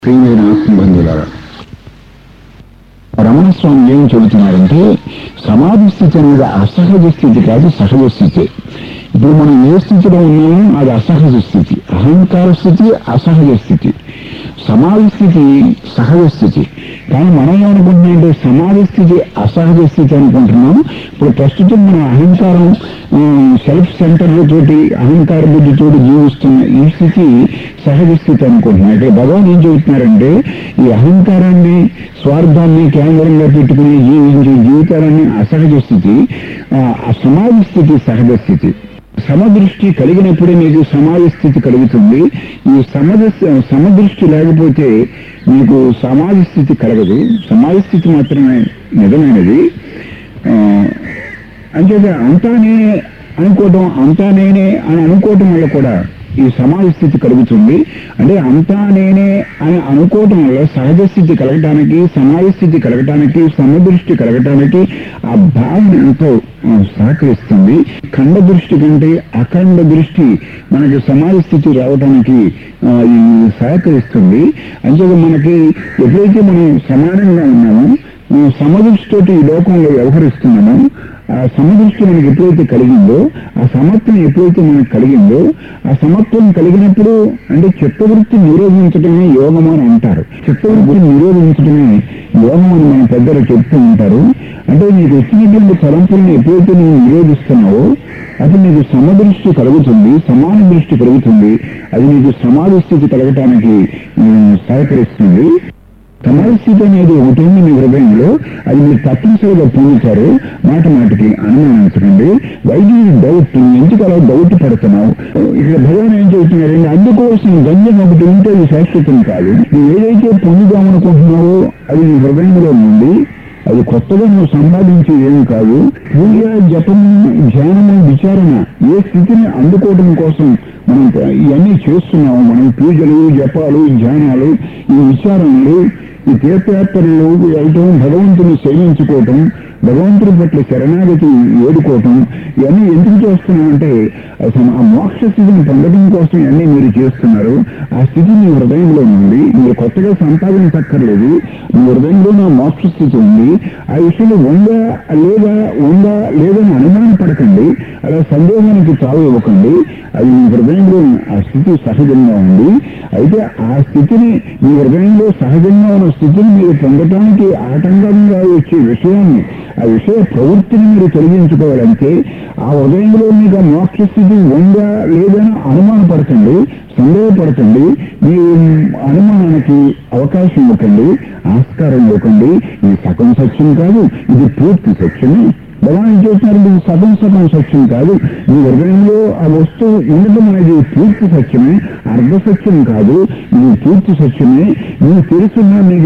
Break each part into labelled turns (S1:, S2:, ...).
S1: ప్రియమైన ఆత్మబంధువులారా, రమణస్వామి ఏం చెబుతున్నారంటే సమాధి స్థితి అనేది అసహజ స్థితి కాదు, సహజ స్థితి. ఇప్పుడు మనం ఏ స్థితిలో ఉన్నామో అది అసహజ స్థితి. అహంకార స్థితి అసహజ స్థితి, సమాధి స్థితి సహజ స్థితి. కానీ మనం ఏమనుకుంటున్నామంటే సమాధి స్థితి అసహజ స్థితి అనుకుంటున్నాం. ఇప్పుడు ప్రస్తుతం మనం అహంకారం సెల్ఫ్ సెంటర్లతోటి అహంకార బుద్ధితోటి జీవిస్తున్న ఈ స్థితి సహజ స్థితి అనుకుంటున్నాం. ఇక్కడ భగవాన్ ఏం చెబుతున్నారంటే ఈ అహంకారాన్ని స్వార్థాన్ని కేంద్రంగా పెట్టుకుని జీవించే జీవితాలన్నీ అసహజ స్థితి, ఆ సమాధి స్థితి సహజ స్థితి. సమదృష్టి కలిగినప్పుడే మీకు సమాధి స్థితి కలుగుతుంది. ఈ సమదృష్టి లేకపోతే మీకు సమాధి స్థితి కలగదు. సమాధి స్థితి మాత్రమే నిజమైనది. అంచేత అంతా నేనే అని అనుకోవటం వల్ల కూడా ఈ సమాధి స్థితి కలుగుతుంది. అంటే అంతా నేనే అని అనుకోవటం వల్ల సహజ స్థితి కలగటానికి, సమాధి స్థితి కలగటానికి, సమదృష్టి కలగటానికి ఆ భావన ఎంతో సహకరిస్తుంది. ఖండ దృష్టి కంటే అఖండ దృష్టి మనకి సమాధి స్థితి రావడానికి సహకరిస్తుంది. అంచేత మనకి ఎప్పుడైతే మనం సమానంగా ఉన్నామో, సమదృష్టితోటి ఈ లోకంలో వ్యవహరిస్తున్నామో, ఆ సమదృష్టి మనకి ఎప్పుడైతే కలిగిందో, ఆ సమత్వం ఎప్పుడైతే మనకు కలిగిందో, ఆ సమత్వం కలిగినప్పుడు అంటే చిత్తవృత్తి నిరోధించడమే యోగం అని అంటారు. చిత్తవృత్తి నిరోధించడమే యోగం అని మన పెద్దలు చెప్తూ ఉంటారు. అంటే నీకు వచ్చినటువంటి తలంపులను ఎప్పుడైతే నువ్వు నిరోధిస్తున్నావో అప్పుడు నీకు సమదృష్టి కలుగుతుంది, సమాన దృష్టి కలుగుతుంది. అది నీకు సమాధి స్థితి కలగటానికి సహకరిస్తుంది. సమాధి స్థితి అనేది ఒకటి ఉంది మీ హృదయంలో, అది మీరు తప్పనిసరిగా పొందుతారు. మాటికి అనుమానించకండి. వైద్యుడి డౌట్, ఎందుకు అలా డౌట్ పడుతున్నావు? ఇక్కడ భగవాన్ ఏం చెబుతున్నారండి, అందుకోసం గంజం ఒకటి ఉంటే అది శాశ్వతం కాదు. నువ్వు ఏదైతే పొందుదామనుకుంటున్నావో అది నీ హృదయంలో ఉంది. అది కొత్తగా నువ్వు సంపాదించి ఏమి కాదు. పూజ, జపము, ధ్యానము, విచారణ ఏ స్థితిని అందుకోవడం కోసం మనం ఇవన్నీ చేస్తున్నాము. మనం పూజలు, జపాలు, ధ్యానాలు, ఈ విచారణలు, ఈ తీర్థయాత్రలు వెళ్ళటం, భగవంతుని సేవించుకోవటం, భగవంతుడి పట్ల శరణాగతి వేడుకోవటం, ఇవన్నీ ఎందుకు చేస్తున్నామంటే ఆ మోక్ష స్థితిని పొందడం కోసం ఇవన్నీ మీరు చేస్తున్నారు. ఆ స్థితి మీ హృదయంలో ఉంది. మీరు కొత్తగా సంపాదించక్కర్లేదు. మీ హృదయంలో నా మోక్ష స్థితి ఉంది. ఆ విషయంలో ఉందా లేదని అనుమాన పడకండి. అలా సందేహానికి తావు ఇవ్వకండి. అది మీ హృదయంలో ఆ స్థితి సహజంగా ఉంది. అయితే ఆ స్థితిని, మీ హృదయంలో సహజంగా ఉన్న స్థితిని మీరు పొందటానికి ఆటంకంగా వచ్చే విషయాన్ని, ఆ విషయ ప్రవృత్తిని మీరు తొలగించుకోవాలంటే ఆ హృదయంలో మీకు ఆ మోక్ష స్థితి ఉందా లేదని అనుమానపడకండి, సందేహపడకండి. మీ అనుమానానికి అవకాశం ఇవ్వకండి, ఆస్కారం ఇవ్వకండి. ఇది సగం సత్యం కాదు, ఇది పూర్తి సత్యమే. భగవాన్ చేస్తున్నారు, ఇది సగం సత్యం కాదు. మీ హృదయంలో ఆ వస్తువు ఉండటం అనేది పూర్తి సత్యమే, అర్ధ సత్యం కాదు. ఇది పూర్తి సత్యమే. మీకు తెలుసున్నా మీకు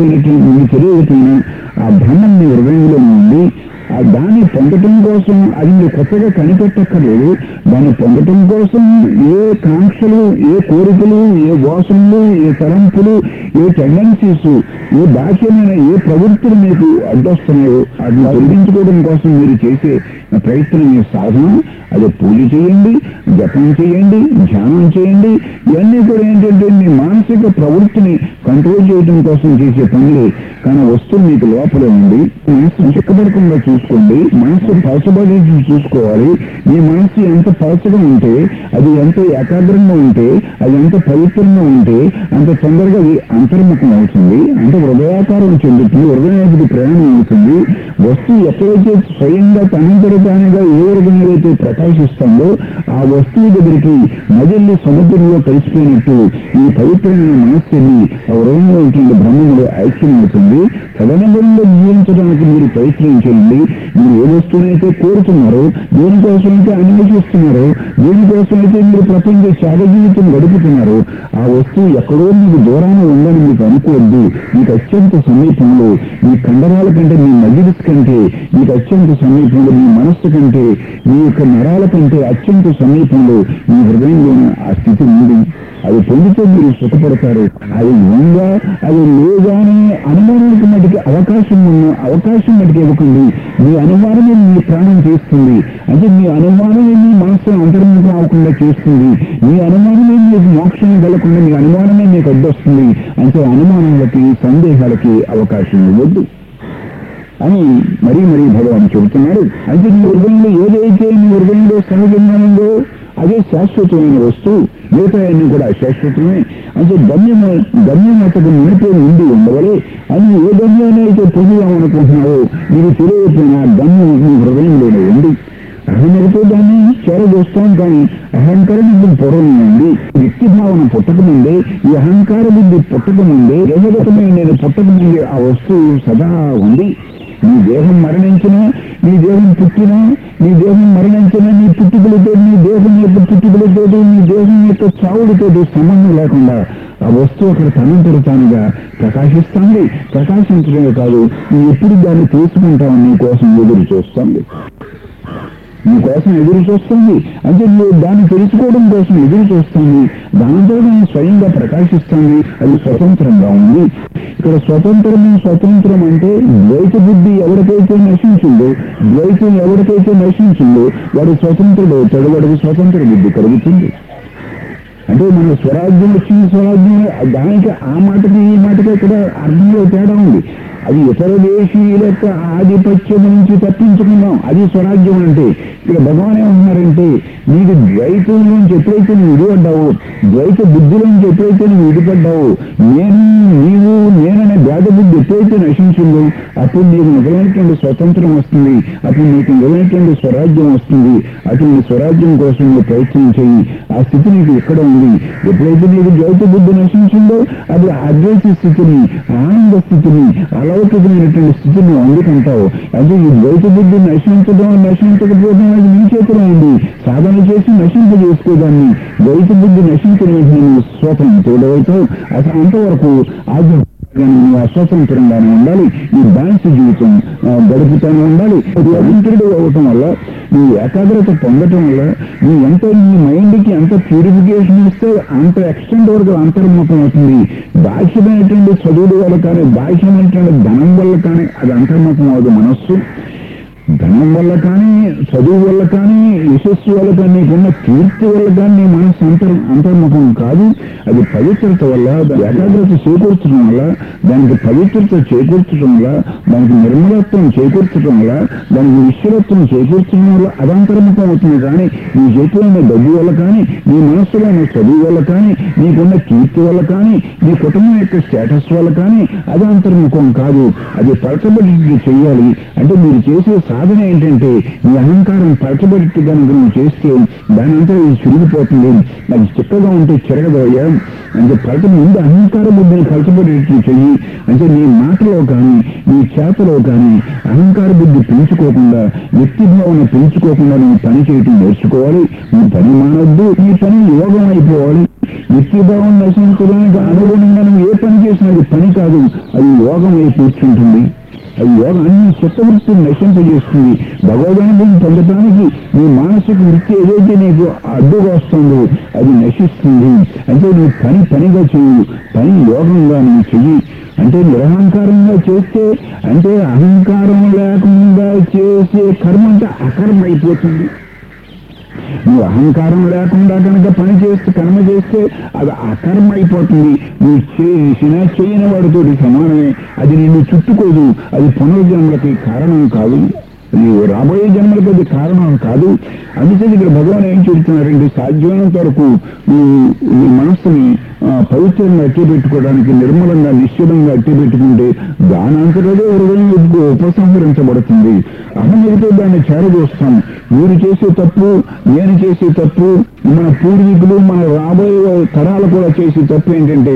S1: తెలియకపోయినా ఆ భ్రమం మీ హృదయంలో ఉంది. దాన్ని పొందటం కోసం అది మీరు కొత్తగా కనిపెట్టక్కర్లేదు. దాన్ని పొందటం కోసం ఏ కాంక్షలు, ఏ కోరికలు, ఏ వాసనలు, ఏ తలంపులు, ఏ టెండెన్సీస్, ఏ బాహ్యమైన ఏ ప్రవృత్తులు మీకు అడ్డొస్తున్నాయో అది తొలగించుకోవడం కోసం మీరు చేసే ప్రయత్నం, మీ సాధన. అదే పూజ చేయండి, జపం చేయండి, ధ్యానం చేయండి. ఇవన్నీ కూడా ఏంటంటే మీ మానసిక ప్రవృత్తిని కంట్రోల్ చేయడం కోసం చేసే పనులు. కానీ వస్తువు మీకు లోపల ఉంది. మనసు చిక్కబడకుండా చూసుకోండి. మనసు పలచబడి చూసుకోవాలి. మీ మనసు ఎంత పలచగా ఉంటే, అది ఎంత ఏకాగ్రంగా ఉంటే, అది ఎంత పవిత్రంగా ఉంటే అంత తొందరగా అది అంతర్ముఖం అవుతుంది. అంటే హృదయాకారం చెందుతుంది, హృదయానికి ప్రయాణం అవుతుంది. వస్తువు ఎక్కడైతే స్వయంగా తనంతరతానిగా ఏ వరకైతే ప్రకాశిస్తుందో ఆ వస్తువు దగ్గరికి నదిల్ని సముద్రంలో కలిసిపోయినట్టు ఈ పవిత్రమైన మనస్సుని హృదయంలో ఉంటుంది బ్రహ్మములు ఐక్యం అవుతుంది. తదనంతరంగా జీవించడానికి మీరు ప్రయత్నం చేయండి. మీరు ఏ వస్తువునైతే కోరుతున్నారో, దేనికోసమైతే అన్వేషిస్తున్నారో, దేనికోసమైతే మీరు ప్రపంచ త్యాగ జీవితం గడుపుతున్నారో ఆ వస్తువు ఎక్కడో మీకు దూరాన ఉందని మీకు అనుకోవద్దు. మీకు అత్యంత సమీపంలో, మీ కండరాల కంటే, మీ మజిలిస్ కంటే మీకు అత్యంత సమీపంలో, మీ మనస్సు కంటే, మీ యొక్క నరాల కంటే అత్యంత సమీపంలో మీ హృదయంలోని ఆ స్థితి ఉంది. అది పొందితే మీరు సుఖపడతారు. అది ఉందా అది లేదా అని అనుమానానికి మటుకు అవకాశం మటుకు ఇవ్వకండి. మీ అనుమానమే మీ ప్రాణం చేస్తుంది. అంటే మీ అనుమానమే మీ మనస్సు అంతర్ముఖం అవ్వకుండా చేస్తుంది. మీ అనుమానమే మీకు మోక్షం కలగకుండా మీ అనుమానమే మీకు అడ్డొస్తుంది. అంటే అనుమానాలకి సందేహాలకి అవకాశం ఇవ్వద్దు అని మరీ భగవాన్ చెబుతున్నాడు. అంటే మీ హృదయంలో ఏదైతే మీ హృదయంలో సహజంగా ఉందో అదే శాశ్వతమైన వస్తువు. మిగతా అన్ని కూడా అశాశ్వతమే. అంటే గమ్యమతకు మునిపే ఉండి ఉండవలే అని ఏ గమ్యాన్ని అయితే పొందుదామనుకుంటున్నావో మీకు తెలియకపోయినా గమ్యం మీ హృదయంలోనే ఉంది. అహంతో దాన్ని చేరదోస్తాం. కానీ అహంకార బుద్ధి పూర్వమే ఉంది. వ్యక్తి భావన పుట్టకముందే, ఈ అహంకార బుద్ధి పుట్టకముందే, దేహగతమైన నేను పుట్టకముందే ఆ వస్తువు సదా ఉంది. నీ దేహం మరణించినా, నీ దేహం పుట్టినా, నీ దేహం మరణించినా, నీ పుట్టుకలతో, నీ దేహం యొక్క పుట్టుకలతో, నీ దేహం యొక్క చావులతో సంబంధం లేకుండా ఆ వస్తువు అక్కడ తనంతట తానుగా ప్రకాశిస్తుంది. ప్రకాశించడమే కాదు, నువ్వు ఎప్పుడు దాన్ని తెలుసుకుంటావు నీ కోసం ఎదురు చూస్తుంది. అంటే నువ్వు దాన్ని తెలుసుకోవడం కోసం ఎదురు చూస్తుంది. దానితో నేను స్వయంగా ప్రకాశిస్తుంది. అది స్వతంత్రంగా ఉంది. ఇక్కడ స్వతంత్రం అంటే ద్వైత బుద్ధి ఎవరికైతే నశించిందో, ద్వైతం ఎవరికైతే నశించిందో వాడు స్వతంత్రుడు అవుతాడు. వాడికి స్వతంత్ర బుద్ధి కలుగుతుంది. అంటే మన స్వరాజ్యం వచ్చింది. స్వరాజ్యం దానికి ఆ మాటకి ఈ మాటకి ఇక్కడ అర్థంలో తేడా ఉంది. అది ఇతర దేశీయుల యొక్క ఆధిపత్యం నుంచి తప్పించుకున్నాం. అది స్వరాజ్యం అంటే. ఇక్కడ భగవాన్ ఏమంటున్నారంటే నీకు ద్వైతంలోంచి ఎప్పుడైతే నువ్వు విడిపడ్డావు, ద్వైత బుద్ధిలోంచి ఎప్పుడైతే నువ్వు విడిపడ్డావు, నేననే భేద బుద్ధి ఎప్పుడైతే నశించిందో అప్పుడు నీకు నిజమైనటువంటి స్వతంత్రం వస్తుంది. అప్పుడు నీకు నిజమైనటువంటి స్వరాజ్యం వస్తుంది. అటువంటి స్వరాజ్యం కోసం నువ్వు ప్రయత్నం చేయి. ఆ స్థితి నీకు ఎక్కడ ఉంది. ఎప్పుడైతే నీకు ద్వైత బుద్ధి నశించిందో అప్పుడు అద్వైత స్థితిని, ఆనంద స్థితిని, అలౌకికమైనటువంటి స్థితిని అందుకుంటావు. అంటే ఈ ద్వైత బుద్ధి నశించకపోవడం అది నీ చేతిలో ఉంది. సాధన చేసి నశింపజేసుకోదాన్ని. ద్వైత బుద్ధి నశించిన వెంటనే నువ్వు స్వతంత్రుడవుతావు. అసలు అంతవరకు నువ్వు అస్వతంత్రంగానే ఉండాలి. ఈ డాన్స్ జీవితం గడుపుతూనే ఉండాలి. అది అవింతుడు అవ్వటం వల్ల, నువ్వు ఏకాగ్రత పొందటం వల్ల, నువ్వు ఎంత నీ మైండ్కి ఎంత ప్యూరిఫికేషన్ ఇస్తే అంత ఎక్స్టెంట్ వరకు అంతర్ముఖం అవుతుంది. బాహ్యమైనటువంటి చదువుల వల్ల కానీ, బాహ్యమైనటువంటి ధనం వల్ల కానీ అది అంతర్ముఖం అవ్వదు. మనస్సు ధనం వల్ల కానీ, చదువు వల్ల కానీ, యశస్సు వల్ల కానీ, నీకున్న కీర్తి వల్ల కానీ నీ మనస్సు అంతర్ముఖం కాదు. అది పవిత్రత వల్ల, ఏకాగ్రత చేకూర్చడం వల్ల, దానికి పవిత్రత చేకూర్చడం వల్ల, దానికి నిర్మలత్వం చేకూర్చడం వల్ల, దానికి విశ్వరత్వం చేకూర్చడం వల్ల అది అంతర్ముఖం అవుతుంది. కానీ నీ చేతిలో ఉన్న డబ్బు వల్ల కానీ, నీ మనస్సులో ఉన్న చదువు వల్ల కానీ, నీకున్న కీర్తి వల్ల కానీ, నీ కుటుంబం యొక్క స్టేటస్ వల్ల కానీ అది అంతర్ముఖం కాదు. అది పరచబడి చెయ్యాలి. అంటే మీరు చేసే సాధన ఏంటంటే నీ అహంకారం పరచబడి కనుక నువ్వు చేస్తే దాని అంతా ఇది చిరిగిపోతుంది. అది చిక్కగా ఉంటే చిరగదోయ్యా అంటే ముందు అహంకార బుద్ధిని పరచబడేట్లు చెయ్యి. అంటే నీ మాటలో కానీ, నీ చేతలో కానీ అహంకార బుద్ధి పెంచుకోకుండా, వ్యక్తి భావన పెంచుకోకుండా నువ్వు పని చేయటం నేర్చుకోవాలి. నువ్వు పని మానొద్దు. నీ పని యోగం అయిపోవాలి. వ్యక్తి భావన నశించడానికి అనుగుణంగా నువ్వు ఏ పని చేసినా అది పని కాదు, అది యోగం అయి కూర్చుంటుంది. అది యోగం అన్ని చిత్తవృత్తిని నశింపజేస్తుంది. భగవద్గీతను పొందటానికి నీ మానసిక వృత్తి ఏదైతే నీకు అడ్డుగా వస్తుందో అది నశిస్తుంది. అంటే నువ్వు పనిగా చెయ్యి, పని యోగంగా నువ్వు చెయ్యి. అంటే నిరహంకారంగా చేస్తే, అంటే అహంకారం లేకుండా చేసే కర్మ అంటే అకర్మ అయిపోతుంది. నువ్వు అహంకారం లేకుండా కనుక పని చేస్తే, కర్మ చేస్తే అది అకర్మ అయిపోతుంది. నువ్వు చేసినా చేయని వాడితో సమానమే. అది నిన్ను చుట్టుకోదు. అది పునర్జన్మలకి కారణం కాదు. నీవు రాబోయే జన్మలకు అది కారణం కాదు. అందుకని ఇక్కడ భగవాన్ ఏం చెబుతున్నారంటే సాధ్యమైనంత వరకు నీ మనస్సుని పవిత్రంగా అట్టి పెట్టుకోవడానికి, నిర్మలంగా నిశ్చలంగా అట్టి పెట్టుకుంటే దాని అంతటదే హృదయం ఉపసంహరించబడుతుంది. అహంతో దాన్ని చేరదోస్తాం. మీరు చేసే తప్పు, నేను చేసే తప్పు, మన పూర్వీకులు, మన రాబోయే తరాలు కూడా చేసే తప్పు ఏంటంటే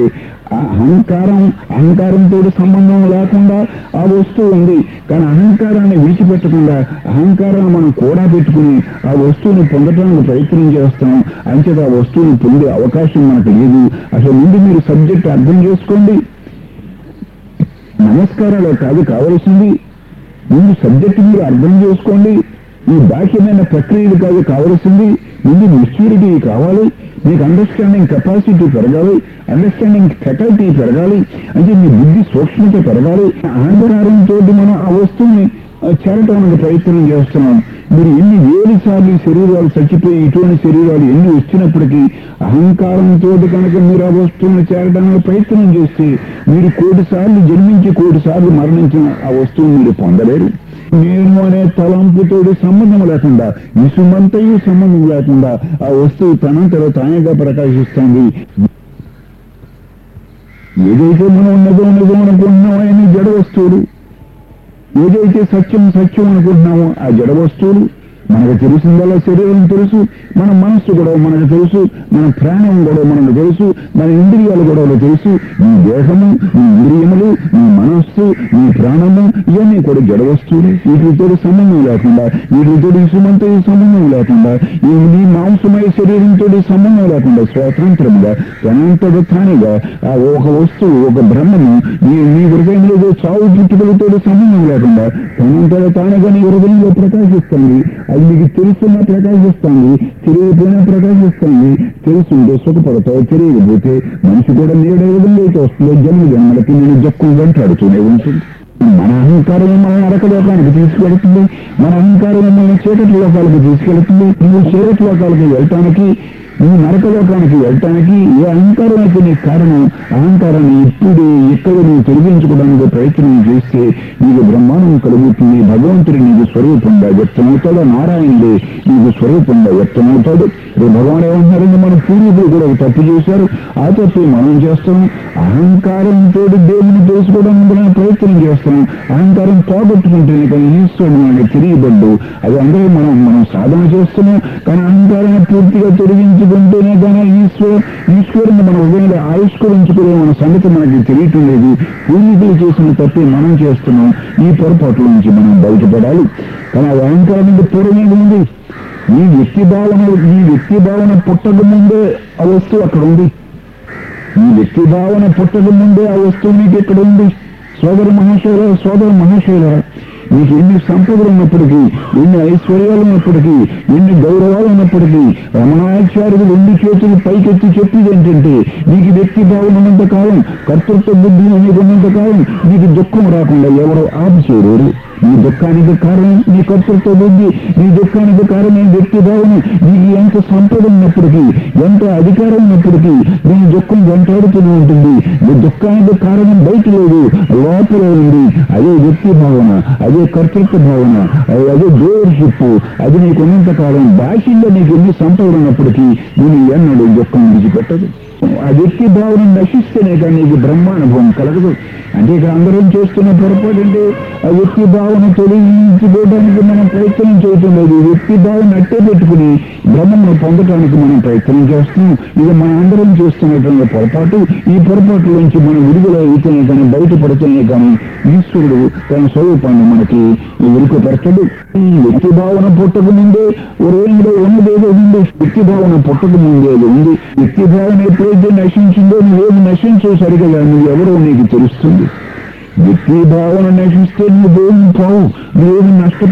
S1: అహంకారంతో సంబంధం లేకుండా ఆ వస్తువు ఉంది. కానీ అహంకారాన్ని విడిచిపెట్టకుండా అహంకారాన్ని మనం కూడా పెట్టుకుని ఆ వస్తువుని పొందడానికి ప్రయత్నం చేస్తాం. అంచేత ఆ వస్తువుని పొందే అవకాశం మనకు లేదు. అసలు ముందు మీరు సబ్జెక్ట్ అర్థం చేసుకోండి. నమస్కారాలు కాదు కావలసింది. ముందు సబ్జెక్ట్ మీరు అర్థం చేసుకోండి. ఈ బాహ్యమైన ప్రక్రియలు కాదు కావలసింది. ముందు మెచ్యూరిటీ కావాలి. నీకు అండర్స్టాండింగ్ కెపాసిటీ పెరగాలి, అండర్స్టాండింగ్ ఫెకల్టీ పెరగాలి, అంటే నీ బుద్ధి సూక్ష్మత పెరగాలి. అహంకారంతో మనం ఆ వస్తువుని చేరటానికి ప్రయత్నం చేస్తున్నాం. మీరు ఎన్ని వేలు సార్లు శరీరాలు చచ్చిపోయి ఇటువంటి శరీరాలు ఎన్ని వచ్చినప్పటికీ అహంకారంతో కనుక మీరు ఆ వస్తువుని చేరడానికి ప్రయత్నం చేస్తే మీరు 1,000 సార్లు జన్మించి 1,000 సార్లు మరణించిన ఆ వస్తువుని మీరు పొందలేరు. నేను అనే తలంపుతో సంబంధం లేకుండా, విసుమంతయు సంబంధం లేకుండా ఆ వస్తువు తనంతలో తానేగా ప్రకాశిస్తుంది. ఏదైతే మనం ఉన్నదో అనుకుంటున్నామో అన్ని జడ వస్తువులు, ఏదైతే సత్యం అనుకుంటున్నామో ఆ జడ వస్తువులు. మనకు తెలిసిందల్లా శరీరం తెలుసు, మన మనస్సు కూడా మనకు తెలుసు, మన ప్రాణం కూడా మనకు తెలుసు, మన ఇంద్రియాలు కూడా తెలుసు. నీ దేహము, నీ ఇంద్రియములు, నీ మనస్సు, నీ ప్రాణము ఇవన్నీ కూడా జడ వస్తువులు. వీటితో సంబంధం లేకుండా, వీటితో ఇసుమంతో సంబంధం లేకుండా, నీ మాంసమయ శరీరంతో సంబంధం లేకుండా స్వాతంత్రంగా తనంతట తానుగా ఆ ఒక వస్తువు, ఒక బ్రహ్మము నీ హృదయంలో చావు పుట్టుకలతో సంబంధం లేకుండా తనంతట తానుగా నీ హృదయంలో ప్రకాశిస్తుంది. అది నీకు తెలుసున్న ప్రకాశిస్తుంది, తెలియకపోయినా ప్రకాశిస్తుంది. తెలుసుంటే సుఖపడతావు, తెలియకపోతే మనిషి కూడా నీడ విధంగా అయితే వస్తుందో జన్మలకి నేను జక్కులు వెంటాడుతూనే ఉంటుంది. మన అహంకారం మనల్ని నరకలోకానికి తీసుకెళ్తుంది, మన అహంకారం మనల్ని చీకటి లోకాలకు తీసుకెళ్తుంది. నువ్వు చీకటి లోకాలకు వెళ్ళటానికి, నువ్వు నరకలోకానికి వెళ్ళటానికి ఏ అహంకారం అయితే నీకు కారణం, అహంకారాన్ని ఇప్పుడు ఇక్కడ నువ్వు తొలగించుకోవడానికి ప్రయత్నం చేస్తే నీకు బ్రహ్మాండం కలుగుతుంది. భగవంతుడు నీకు స్వరూపంగా వ్యక్తమవుతాడు, నారాయణుడే నీకు స్వరూపంగా వ్యక్తమవుతాడు. భగవాన్ ఏమంటున్నారంటే మన పూర్వీకులు కూడా ఒక తప్పు చేశారు, ఆ తప్పు మనం చేస్తాం. అహంకారంతో దేవుని తెలుసుకోవడానికి మనం ప్రయత్నం చేస్తాం. అహంకారం పోగొట్టుకుంటేనే కానీ ఈశ్వరుడు మనకి తెలియబడ్డు. అది అందరూ మనం సాధన చేస్తున్నాం, కానీ అహంకారాన్ని పూర్తిగా తొలగించుకుంటేనే కానీ ఈశ్వరుని మన హృదయంలో ఆవిష్కరించుకునే మన సంగతి మనకి తెలియటం లేదు. పూర్వీకులు చేసిన తప్పే మనం చేస్తున్నాం. ఈ పొరపాట్ల నుంచి మనం బయటపడాలి. కానీ అది అహంకారానికి పూర్వమే ఉంది. ఈ వ్యక్తి భావన పుట్టక ముందే ఆ వస్తువు అక్కడ ఉంది. ఈ వ్యక్తి భావన పుట్టక ముందే ఆ వస్తువు నీకు ఎక్కడ ఉంది. సోదర మహాశయుల నీకు ఎన్ని సంపదలు ఉన్నప్పటికీ, ఎన్ని ఐశ్వర్యాలు ఉన్నప్పటికీ, ఎన్ని గౌరవాలు ఉన్నప్పటికీ రమణాచార్యులు 2 చేతులు పైకెత్తి చెప్పేది ఏంటంటే నీకు వ్యక్తి భావన ఉన్నంత కాలం, కర్తృత్వ బుద్ధి నీకు ఉన్నంత కాలం నీకు దుఃఖం రాకుండా ఎవరో ఆపు చేయలేరు. నీ దుఃఖానికి కారణం నీ కర్తృత్వ బుద్ధి, నీ దుఃఖానికి కారణం వ్యక్తి భావన. నీకు ఎంత సంపద ఉన్నప్పటికీ, ఎంత అధికారం ఉన్నప్పటికీ నీ దుఃఖం వెంటాడుతూనే ఉంటుంది. నీ దుఃఖానికి కారణం బయట లేదు, లోపల ఉంది. అదే వ్యక్తి భావన, అదే కర్తృత్వ భావన, అదే డోర్షిప్. అది నీకు ఉన్నంత కాలం భాషల్లో నీకు ఎన్ని సంపదలు ఉన్నప్పటికీ నేను ఎన్నడూ దుఃఖం విడిచిపెట్టదు. ఆ వ్యక్తి భావన నశిస్తేనే కానీ నీకు బ్రహ్మానుభవం కలగదు. అంటే ఇక్కడ అందరం చేస్తున్న పొరపాటు అంటే ఆ వ్యక్తి భావన తొలగించుకోవడానికి మనం ప్రయత్నం చేయటం లేదు. వ్యక్తి భావన అట్టే పెట్టుకుని బ్రహ్మను పొందటానికి మనం ప్రయత్నం చేస్తున్నాం. ఇది మన అందరం చేస్తున్నటువంటి పొరపాటు. ఈ పొరపాటు నుంచి మనం విడుదల అయితేనే కానీ, బయటపడితేనే కానీ ఈశ్వరుడు తన స్వరూపాన్ని మనకి విరుకుపరచడు. ఈ వ్యక్తి భావన పుట్టక ముందే హృదయంలో ఉన్నదేదో ఉంది. వ్యక్తి భావన పుట్టక ముందేదో ఉంది. వ్యక్తి భావన ఎప్పుడైతే నశించిందో నువ్వేది నశించో సరిగా నువ్వు ఎవరో నీకు తెలుస్తుంది. వ్యక్తి భావన నశిస్తే నువ్వేమి పోవు, నువ్వేమి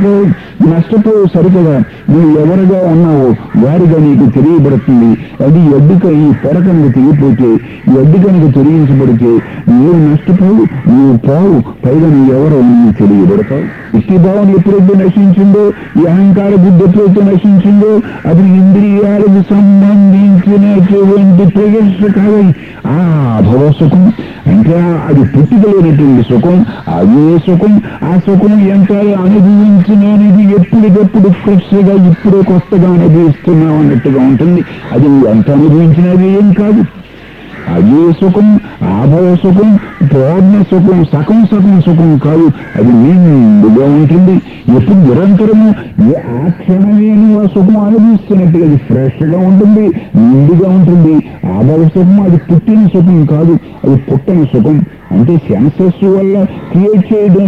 S1: నష్టపోవు సరికదా. నువ్వు ఎవరుగా ఉన్నావో వారిగా నీకు తెలియబడుతుంది. అది ఈ పొర కనుక తెగిపోతే, ఈ కనుక తొలగించబడితే నువ్వేమి నష్టపోవు, నువ్వు పోవు, పైగా నువ్వు ఎవరో నీకు తెలియబడతావు. వ్యక్తి భావన ఎప్పుడైతే నశించిందో, ఈ అహంకార బుద్ధి ఎప్పుడైతే నశించిందో అది ఇంద్రియాలకు సంబంధించినటువంటి ప్రవేశ కాదు. ఆ భవ సుఖం అంటే అది పుట్టుకలేనటువంటి సుఖం, అదే సుఖం. ఆ సుఖం ఎంత అనుభవించినది ఎప్పటికప్పుడు ఫ్రెష్గా ఇప్పుడే కొత్తగా అనుభవిస్తున్నాం అన్నట్టుగా ఉంటుంది. అది ఎంత అనుభవించినది ఏం కాదు. అదే సుఖం, ఆభవ సుఖం, పూర్ణ సుఖం, సగం సుఖం కాదు. అది నిండుగా ఉంటుంది. ఎప్పుడు నిరంతరము ఆ క్షణమే ఆ సుఖం అనుభవిస్తున్నట్టుగా అది ఫ్రెష్గా ఉంటుంది, నిండుగా ఉంటుంది. ఆభవ సుఖం అది పుట్టిన సుఖం కాదు, అది పుట్టని సుఖం. అంటే సెన్సస్ వల్ల క్రియేట్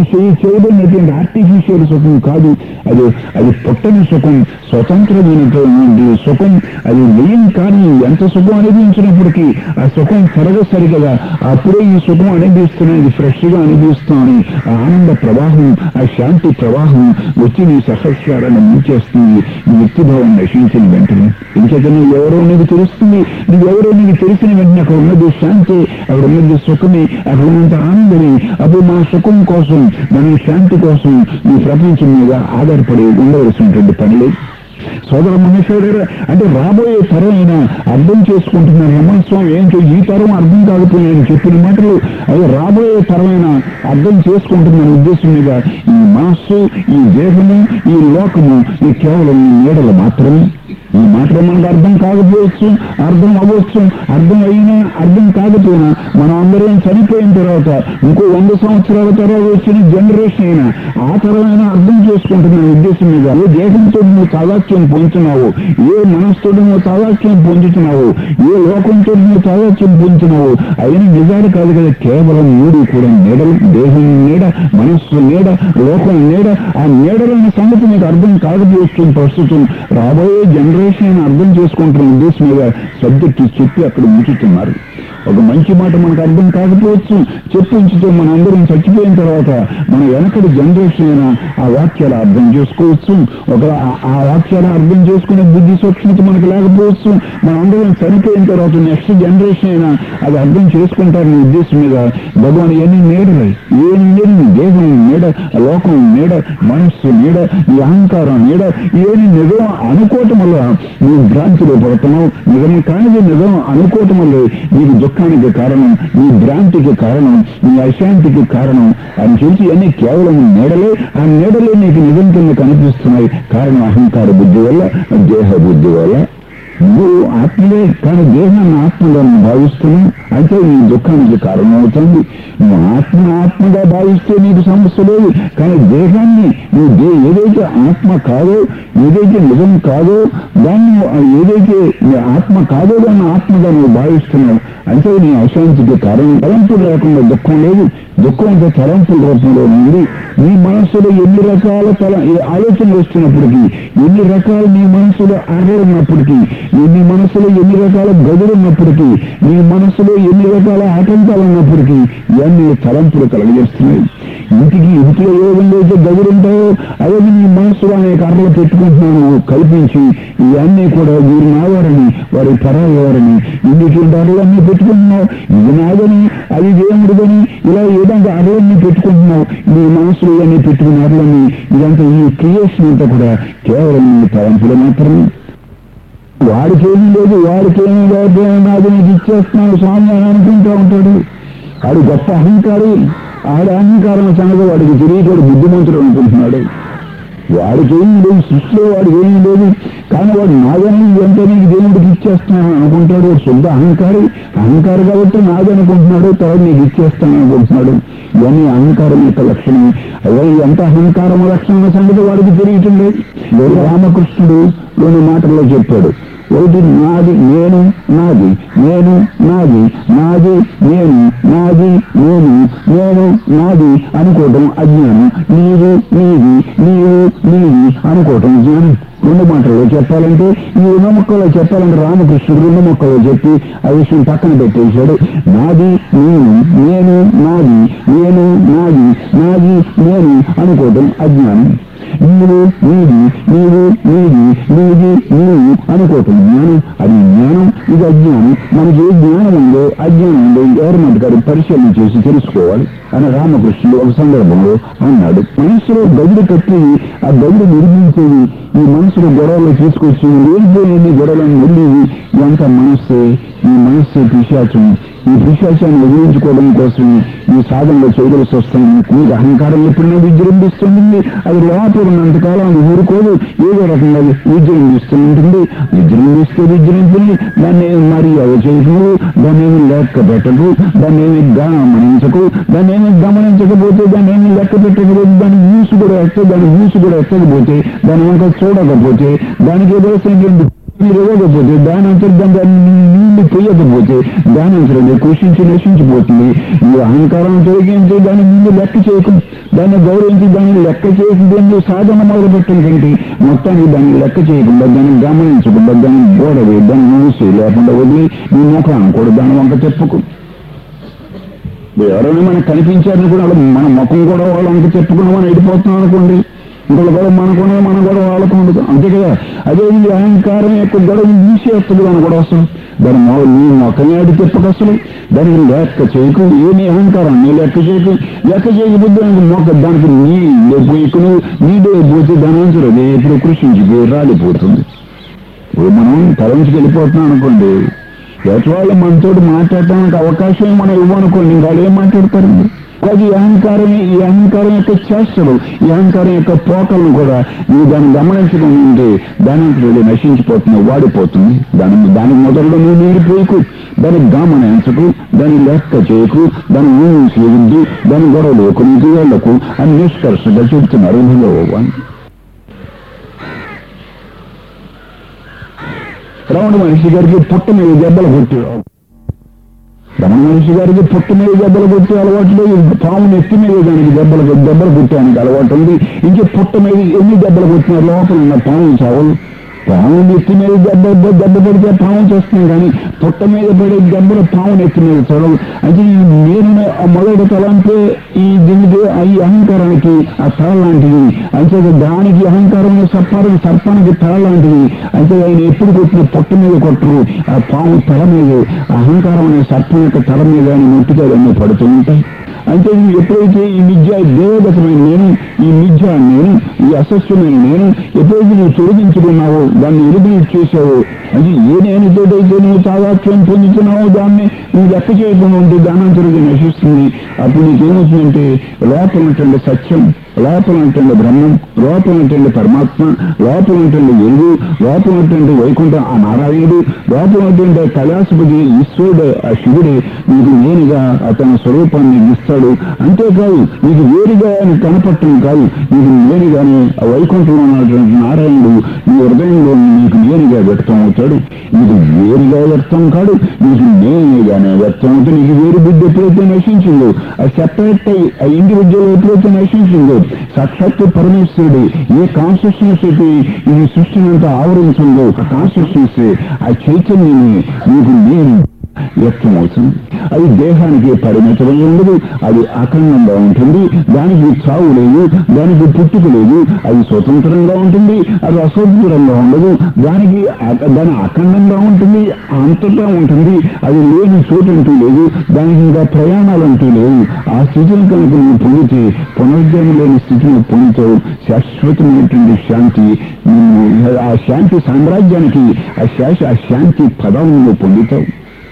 S1: చేయడం అటువంటి ఆర్టిఫిషియల్ సుఖం కాదు. అది పుట్టని సుఖం, స్వతంత్రమైనటువంటి సుఖం. అది వ్యయం కానీ ఎంత సుఖం అనిపించినప్పటికీ ఆ సుఖం సరగసరి కదా, అప్పుడే ఈ సుఖం అనిపిస్తున్నాయి, ఇది ఫ్రెష్ గా అనిపిస్తామని ఆ ఆనంద ప్రవాహం, ఆ శాంతి ప్రవాహం వచ్చి నీ సహస్రాలను ముంచేస్తుంది. నీ వ్యక్తిభావం నశించిన వెంటనే ఇంకేత నువ్వు ఎవరో నీకు తెలుస్తుంది. నువ్వెవరో నీకు తెలిసిన వెంటనే అక్కడ ఉన్నది శాంతి, అక్కడ ఉన్నది సుఖమే, అక్కడ ఉన్నంత ఆనందమే. అప్పుడు మన సుఖం కోసం, మన శాంతి కోసం ఈ ప్రపంచం మీద ఆధారపడి ఉండవలసినటువంటి పని లేదు. సోదర మహేశ్వర అంటే రాబోయే తరమైనా అర్థం చేసుకుంటున్నారు. రమణస్వామి ఏంటో ఈ తరం అర్థం కాకపోయినా చెప్పిన మాటలు అదే రాబోయే తరమైనా అర్థం చేసుకుంటున్న ఉద్దేశం మీద ఈ మనస్సు, ఈ దేహము, ఈ లోకము ఈ కేవలం ఈ నీడలు మాత్రమే. ఈ మాత్రం మనకు అర్థం కాకపోవచ్చు, అర్థం అవ్వచ్చు, అర్థం అయినా అర్థం కాకపోయినా మనం అందరం చనిపోయిన తర్వాత ఇంకో 100 సంవత్సరాల తర్వాత వచ్చిన జనరేషన్ అయినా ఆ తరమైనా అర్థం చేసుకుంటున్న ఉద్దేశం మీద ఏ దేశంతో నువ్వు తాదాత్యం పొందుతున్నావు, ఏ మనస్సుతో నువ్వు తాదాత్యం పొందుతున్నావు, ఏ లోకంతో నువ్వు తాదాత్యం పొందుతున్నావు అయినా నిజాలు కాదు కదా, కేవలం 3 కూడా నీడలు. దేహం నీడ, మనస్సు నీడ, లోకం నీడ. ఆ నీడలైన సంగతి మీకు అర్థం కాకపోవచ్చు. ప్రస్తుతం రాబోయే జనరేషన్ అర్థం చేసుకుంటున్న ఉద్దేశం మీద సబ్జెక్ట్ చెప్పి అక్కడ ఉంచుతున్నారు. ఒక మంచి మాట మనకు అర్థం కాకపోవచ్చు, చెప్పి ఉంచితే మన అందరం చచ్చిపోయిన తర్వాత మన వెనకటి జనరేషన్ అయినా ఆ వాక్యాలు అర్థం చేసుకోవచ్చు. ఆ వాక్యాలు అర్థం చేసుకునే బుద్ధి సూక్ష్మత మనకు లేకపోవచ్చు. మన అందరం చనిపోయిన తర్వాత నెక్స్ట్ జనరేషన్ అయినా అది అర్థం చేసుకుంటారనే ఉద్దేశం మీద భగవాన్ ఎన్ని నీడలు, ఏమి నీడని, దేహం నీడ, లోకం నీడ, మనస్సు నీడ, ఈ అహంకారం నీడ, ఏమి నిజం అనుకోవటం వల్ల నువ్వు భ్రాంతిలో పడుతున్నావు. నిజం కానిది నిజం అనుకోవటం వల్ల నీకు దుఃఖానికి కారణం, నీ భ్రాంతికి కారణం, నీ అశాంతికి కారణం అని తెలిసి అన్ని కేవలం నీడలే. ఆ నీడలే నీకు నిజం కింద కనిపిస్తున్నాయి. కారణం అహంకార బుద్ధి వల్ల, దేహ బుద్ధి వల్ల. నువ్వు ఆత్మలే కానీ దేహాన్ని ఆత్మగా భావిస్తున్నావు, అయితే నీ దుఃఖానికి కారణమవుతుంది. నువ్వు ఆత్మగా భావిస్తే నీకు సమస్య లేదు, కానీ దేహాన్ని నువ్వు ఏదైతే ఆత్మ కాదో, ఏదైతే నిజం కాదో దాన్ని, ఏదైతే ఆత్మ కాదో దాన్ని ఆత్మగా నువ్వు భావిస్తున్నావు, అంటే నీ అశాంతికి కారణం. తలంపులు లేకుండా దుఃఖం లేదు. దుఃఖం అంటే తలంపుల రూపంలో ఉంది. నీ మనస్సులో ఎన్ని రకాల ఆలోచనలు వస్తున్నప్పటికీ, ఎన్ని రకాల నీ మనసులో అర్రలు ఉన్నప్పటికీ, నీ మనసులో ఎన్ని రకాల గదులు ఉన్నప్పటికీ, నీ మనసులో ఎన్ని రకాల ఆటంకాలు ఉన్నప్పటికీ ఇవన్నీ తలంపులు కలగజేస్తున్నాయి. ఇంటిలో ఏ విధంగా అయితే గదులు ఉంటాయో అదే నీ మనసులో అనేక అర్రలు పెట్టుకుంటున్నాను కల్పించి, ఇవన్నీ కూడా వీరు నావారని, వారి పరాయి వారని, ఇన్నిటువంటి అర్రలన్నీ పెట్టుకుంటున్నావు. ఇది నాదని, అది దేవుడిదని, ఇలా ఏదంటే అర్రలన్నీ పెట్టుకుంటున్నావు. నీ మనసులో ఇవన్నీ పెట్టుకున్న అర్రలన్నీ, ఇదంతా ఈ క్రియేషన్ అంతా కూడా కేవలం నీ తలంపులు మాత్రమే. వాడికేమీ లేదు, వాడికేమీ లేదు, నాది నీకు ఇచ్చేస్తున్నాడు స్వామి అని అనుకుంటూ ఉంటాడు. వాడు గొప్ప అహంకారి. ఆడ అహంకారం సంగతి వాడికి తెలియకూడదు, బుద్ధిమంతుడు అనుకుంటున్నాడు. వాడికి ఏమీ లేదు, సృష్టిలో వాడికి ఏమీ లేదు, కానీ వాడు నాదని ఎంత నీకు దేవుడికి ఇచ్చేస్తున్నాను అనుకుంటాడు. వాడు శుద్ధ అహంకారి కాబట్టి నాదనుకుంటున్నాడు, తర్వాత నీకు ఇచ్చేస్తాను అనుకుంటున్నాడు. ఇవన్నీ అహంకారం యొక్క లక్షణం. అదే ఎంత అహంకారం లక్షణం సంగతి వాడికి తెలియటండి. రామకృష్ణుడు కొన్ని మాటల్లో చెప్పాడు. ఒకటి నాది నేను, నాది నేను, నాది నాది నేను, నాది నేను, నేను నాది అనుకోవటం అజ్ఞానం. నీవు నీది, నీవు నీది అనుకోవటం జ్ఞానం. 2 మాటల్లో చెప్పాలంటే, ఈ 2 మొక్కలో చెప్పాలంటే రామకృష్ణుడు 2 మొక్కలో చెప్పి ఆ విషయం పక్కన పెట్టేశాడు. నాది నేను, నేను నాది, నేను నాది, నాది నేను అనుకోవటం అజ్ఞానం. నీవు నీది, నీవు నీది, నీది నీవు అనుకోవటం జ్ఞానం. అది జ్ఞానం, ఇది అజ్ఞానం. మనకి ఏ జ్ఞానం ఉందో అజ్ఞానం ఉందో ఎవరి మటుకారు పరిశీలన చేసి తెలుసుకోవాలి అని రామకృష్ణుడు ఒక సందర్భంలో అన్నాడు. మనసులో గదులు కట్టి ఆ గదులు నిర్మించేది, ఈ మనసులో గొడవలు తీసుకొచ్చి లేనిపోయిన గొడవలను వెళ్ళేది ఇదంతా మనస్సే. ఈ మనస్సే పిశాచం. ఈ పిశాచాన్ని వదిలించుకోవడం కోసం ఈ సాధనలో చేయవలసి వస్తుంది. మీకు అహంకారం ఎప్పుడైనా విజృంభిస్తుంది. అది లోపల ఉన్నంతకాలం అది ఊరుకోదు, ఏదో రకంగా విజృంభిస్తూ ఉంటుంది. విజృంభించింది దాన్ని ఏమి మర్యాద చేయకు, దాన్ని ఏమి లెక్క పెట్టకు, దాన్ని ఏమి గమనించకు. దాన్ని ఏమి గమనించకపోతే, దాన్ని ఏమి లెక్క పెట్టకపోతే, దాని ఊసు కూడా ఎక్కకపోతే, దాని వంక చూడకపోతే, దానికి ఏదైనా మీరు ఇవ్వకపోతే దాని అంతర్గంగా నీళ్లు పోయకపోతే దాని అంతరంగా కృషించి నశించిపోతుంది. ఈ అహంకారం తొలగించి దాన్ని ముందు లెక్క చేయకు, దాన్ని గౌరవించి దాన్ని లెక్క చేసి దాన్ని సాధన మొదలు పెట్టడం కంటే మొత్తానికి దాన్ని లెక్క చేయకుండా దాన్ని గమనించకుండా దాన్ని గోడవి దాన్ని మూసి లేకుండా వదిలి నీ ముఖాన్ని కూడా దాని వంక చెప్పుకు. ఎవరైనా మనకు కనిపించారని కూడా మన ముఖం కూడా వాళ్ళ వంక చెప్పుకుని మనం వెళ్ళిపోతున్నాం అనుకోండి, ఇంకొక గొడవ మనకునే మన గొడవ వాళ్ళకు ఉండదు, అంతే కదా. అదే ఈ అహంకారం యొక్క గొడవ తీసేస్తుంది దాని గొడవ అసలు దాని నీ మొక్కనే అడి చెప్పక అసలు దానికి లెక్క చేయకు. ఏమి అహంకారం నీ లెక్క చేయకు, లెక్క చేయకపోతే దానికి మొక్క దానికి నీళ్ళు పోయికు నీళ్ళు పోతే దాని అంచరు అదే ఎప్పుడు కృషించిపోయి రాలిపోతుంది. ఇప్పుడు మనం తలంచుకు వెళ్ళిపోతున్నాం అనుకోండి, ఎటువాళ్ళు మనతో మాట్లాడటానికి అవకాశం మనం ఇవ్వనుకోండి, వాళ్ళు ఏం మాట్లాడతారండి. అలాగే ఈ అహంకారం యొక్క చేష్టలు, ఈ అహంకారం యొక్క పోకలను కూడా నువ్వు దాన్ని గమనించడం ఉంటే దాని నశించిపోతుంది, వాడిపోతుంది. దాని మొదల్లో నువ్వు నీరు పోయకు, దానికి గమనించకు, దాన్ని లెక్క చేయకు, దాన్ని ఊహించు, దాని గొడవలకు నీకు వెళ్ళకు అని నిష్కర్షగా చెప్తున్నారు భగవాన్. రమణ మహర్షి గారికి పుట్ట మీద దెబ్బలు కొట్టాడు. రమణ మహర్షి గారికి పుట్ట మీద దెబ్బలు కొట్టే అలవాటు లేదు, పాముని ఎత్తి మీద దానికి దెబ్బలు కొట్టడానికి అలవాటు ఉంది. ఇంకే పుట్ట మీద ఎన్ని దెబ్బలు కొట్టినారు, లోపల ఉన్న పాము చావలు. పాము నెత్తి మీద దెబ్బ పడితే పాము చేస్తున్నాం, కానీ పుట్ట మీద పడే దెబ్బలు పాము నెత్తి మీద చదవు. అంటే ఈ నేను మొదటి తల అంటే ఈ దీనికి ఈ అహంకారానికి ఆ తల లాంటిది. అంటే దానికి అహంకారం సర్పానికి తల లాంటిది. అంటే ఆయన ఎప్పుడు కొట్టిన పుట్ట మీద కొట్టరు, ఆ పాము తల మీద, అహంకారం అనే సర్పం యొక్క తల మీద ఆయన ముట్టుకాయలన్నీ పడుతూ ఉంటాయి. అంటే ఎప్పుడైతే ఈ మిథ్య దేవగతమైన నేను, ఈ మిథ్య నేను, ఈ అసస్యమైన నేను ఎప్పుడైతే నువ్వు తొలగించుకున్నావో, దాన్ని ఎలిమినేట్ చేసావో, అది ఏ నేనుతోటైతే నువ్వు తాదాత్మ్యం పొందుతున్నావో దాన్ని నువ్వు లెక్క చేయకుండా ఉంటే దానంతరంగా నశిస్తుంది. అప్పుడు నీకేమవుతుందంటే లోపల ఉన్నటువంటి సత్యం, లోపల ఉన్నటువంటి బ్రహ్మం, లోపల ఉన్నటువంటి పరమాత్మ, లోపల ఉన్నటువంటి వెలుగు, లోపల ఉన్నటువంటి వైకుంఠం ఆ నారాయణుడు, లోపల ఉన్నటువంటి కైలాసపతి ఈశ్వరుడు ఆ శివుడే నీకు నేనుగా అతని స్వరూపాన్ని ఇస్తాడు. అంతేకాదు నీకు వేరుగా ఆయన కనపడటం కాదు, నీకు నేనుగానే ఆ వైకుంఠంలో ఉన్నటువంటి నారాయణుడు నీ హృదయంలో నీకు నేనుగా వ్యక్తం అవుతాడు. నీకు వేరుగా వ్యక్తం కాదు, నీకు నేనుగానే వ్యక్తం అవుతాడు. నీకు వేరు బుద్ధి ఎప్పుడైతే నశించిందో, ఆ సెపరేట్ ఆ ఇండివిజువల్ ఎప్పుడైతే నశించిందో, సాక్షాత్తు పరమేశ్వరుడు ఏ కాన్షియస్నెస్ అయితే ఈ సృష్టిని అంతా ఆవరించిందో ఆ కాన్షియస్నెస్, ఆ చైతన్యాన్ని నీకు నేను వ్యక్తమవుతుంది. అది దేహానికి పరిమితమై ఉండదు, అది అఖండంగా ఉంటుంది. దానికి చావు లేదు, దానికి పుట్టుక లేదు, అది స్వతంత్రంగా ఉంటుంది, అది అస్వతంత్రంగా ఉండదు. దాని అఖండంగా ఉంటుంది, అంతటా ఉంటుంది. అది లేని చోటంటూ లేదు, దానికి ఇంకా ప్రయాణాలంటూ లేవు. ఆ స్థితిని కనుక నువ్వు పొందితే, పునర్జన్మ లేని స్థితిని పొందుతావు. శాశ్వతమైనటువంటి శాంతి, ఆ శాంతి సామ్రాజ్యానికి ఆ శాంతి పదాలను నువ్వు పొందుతావు.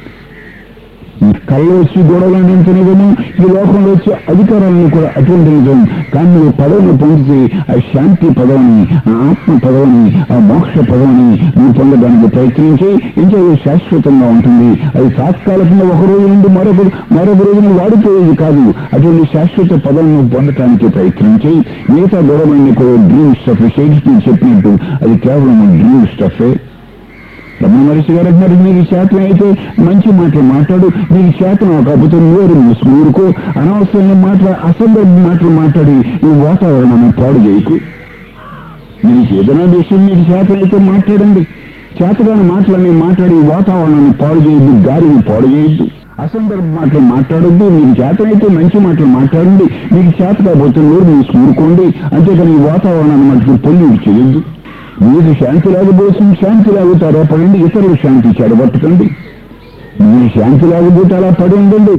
S1: ఈ కళ్ళు వచ్చి గొడవలు నించునేదేమో, ఈ లోకంలో వచ్చే అధికారాలను కూడా అటువంటి నిజం. కానీ నువ్వు పదవిని పొందితే ఆ శాంతి పదవిని, ఆ ఆత్మ పదవిని, ఆ మోక్ష పదవిని నువ్వు పొందడానికి ప్రయత్నించి ఇంకా శాశ్వతంగా ఉంటుంది. అది తాత్కాలికంగా ఒక రోజు నుండి మరొక రోజున వాడిపోయేది కాదు. అటువంటి శాశ్వత పదవిని నువ్వు పొందటానికి ప్రయత్నించి మిగతా గొడవలన్నీ కూడా డ్రీమ్ స్టఫ్. షేక్స్పియర్ చెప్పినట్టు అది కేవలం డ్రీమ్ స్టఫే. రమణ మహర్షి గారు అంటున్నారు, నీకు శాతం అయితే మంచి మాటలు మాట్లాడు, నీకు శాతం కాకపోతే నోరు ఊరుకో, అనవసరమైన మాటలు, అసందర్భ మాటలు మాట్లాడి ఈ వాతావరణాన్ని పాడు చేయకు. నీకు ఏదైనా విషయం నీకు శాతం అయితే మాట్లాడండి, చేతగాని మాటలన్నీ మాట్లాడి వాతావరణాన్ని పాడు చేయొద్దు, గాలిని పాడు చేయొద్దు, అసందర్భ మాటలు మాట్లాడొద్దు. మీకు చేతనైతే మంచి మాటలు మాట్లాడండి, మీకు చేత కాకపోతే నోరు ఊరుకోండి. అంతేకాని ఈ వాతావరణాన్ని మటుకు పొల్యూట్ చేయొద్దు. మీరు శాంతి లేకపోతే శాంతి లాగుతారు, పడండి. ఇతరులు శాంతి చెడగొట్టకండి. మీరు శాంతి లేకపోతే అలా పడి ఉండండి.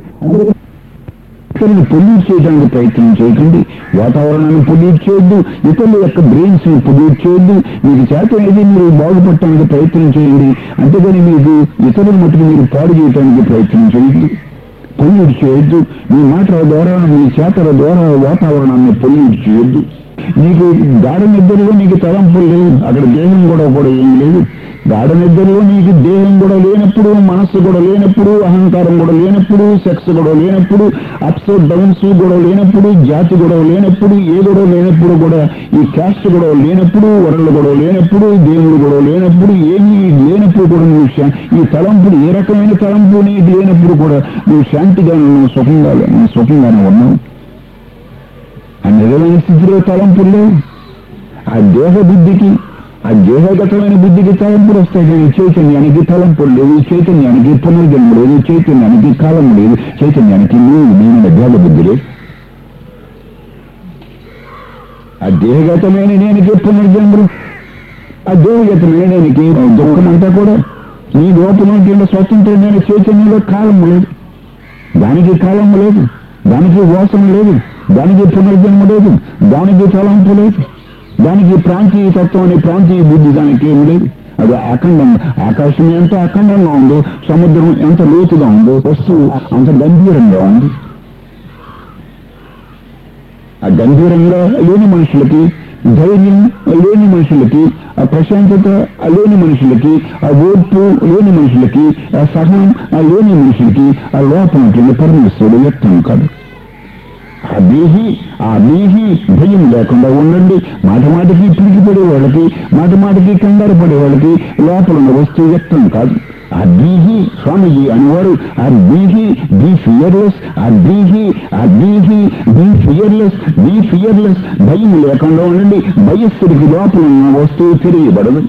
S1: ఇతరులను పొల్యూట్ చేయడానికి ప్రయత్నం చేయకండి. వాతావరణాన్ని పొల్యూట్ చేయొద్దు, ఇతరుల యొక్క బ్రెయిన్స్ ని పొల్యూట్ చేయొద్దు. మీకు చేత అనేది మీరు బాగుపడటానికి ప్రయత్నం చేయండి. అంతేగాని మీకు ఇతరుల మట్టుకు మీరు పాడు చేయడానికి ప్రయత్నం చేయొద్దు, పొల్యూట్ చేయొద్దు. మీ మాటల ద్వారా, మీ చేతల ద్వారా వాతావరణాన్ని పొల్యూట్ చేయొద్దు. నీకు గాఢ నిద్రలో నీకు తలంపులు లేవు, అక్కడ దేహం కూడా ఏం లేదు. గాఢ నిద్రలో నీకు దేహం కూడా లేనప్పుడు, మనస్సు కూడా లేనప్పుడు, అహంకారం కూడా లేనప్పుడు, సెక్స్ కూడా లేనప్పుడు, అప్స్ డౌన్స్ కూడా లేనప్పుడు, జాతి కూడా లేనప్పుడు, ఏ గొడవ లేనప్పుడు కూడా, ఈ క్యాస్ట్ కూడా లేనప్పుడు, వరల్డ్ కూడా లేనప్పుడు, దేవుడు కూడా లేనప్పుడు, ఏమీ లేనప్పుడు కూడా నువ్వు ఈ తలంపులు ఏ రకమైన తలంపు నీకు లేనప్పుడు కూడా నువ్వు శాంతిగా నువ్వు సుఖంగానే ఉన్నావు. ఆ నిజమైన స్థితిలో తలంపులు లేవు. ఆ దేహ బుద్ధికి, ఆ దేహగతమైన బుద్ధికి తలంపులు వస్తాయి కానీ చైతన్యానికి తలంపులు లేవు, చైతన్యానికి పునర్జన్మ లేదు, చైతన్యానికి కాలం లేదు, చైతన్యానికి నేను దేహ బుద్ధి లేదు. ఆ దేహగతమైన నేనికి పునర్జన్మలు, ఆ దేహగతమైన నేనికి దుఃఖం అంతా కూడా నీ లోపల కింద స్వతంత్రమైన చైతన్యంలో కాలము లేదు, దానికి కాలము లేదు, దానికి వాసన లేదు, దానికి పునర్జన్మ లేదు, దానికి తలంపు లేదు, దానికి ప్రాంతీయ తత్వం అనే ప్రాంతీయ బుద్ధి దానికి ఏమి లేదు. అది అఖండంగా, ఆకాశం ఎంత అఖండంగా ఉందో, సముద్రం ఎంత లోతుగా ఉందో, వస్తువు అంత గంభీరంగా ఉంది. ఆ గంభీరంగా లేని మనుషులకి, ధైర్యం లేని మనుషులకి, ఆ ప్రశాంతత లేని మనుషులకి, ఆ ఓర్పు లేని మనుషులకి, ఆ సహనం లేని మనుషులకి ఆ లోపల పరమేశ్వరుడు వ్యక్తం కాదు. ఆ దేహి భయం లేకుండా ఉండండి. మాటమాటికి పిలికిపడే వాళ్ళకి, మాటమాటికి కంగారు పడే వాళ్ళకి లోపల ఉన్న వస్తువు వ్యక్తం కాదు. ఆ దేహి స్వామిజీ అనేవారు, ఆ దేహి బీ ఫియర్లెస్, ఆ దేహి బీ ఫియర్లెస్, భయం లేకుండా ఉండండి. భయస్థుడికి లోపల ఉన్న వస్తువు తెలియబడదు.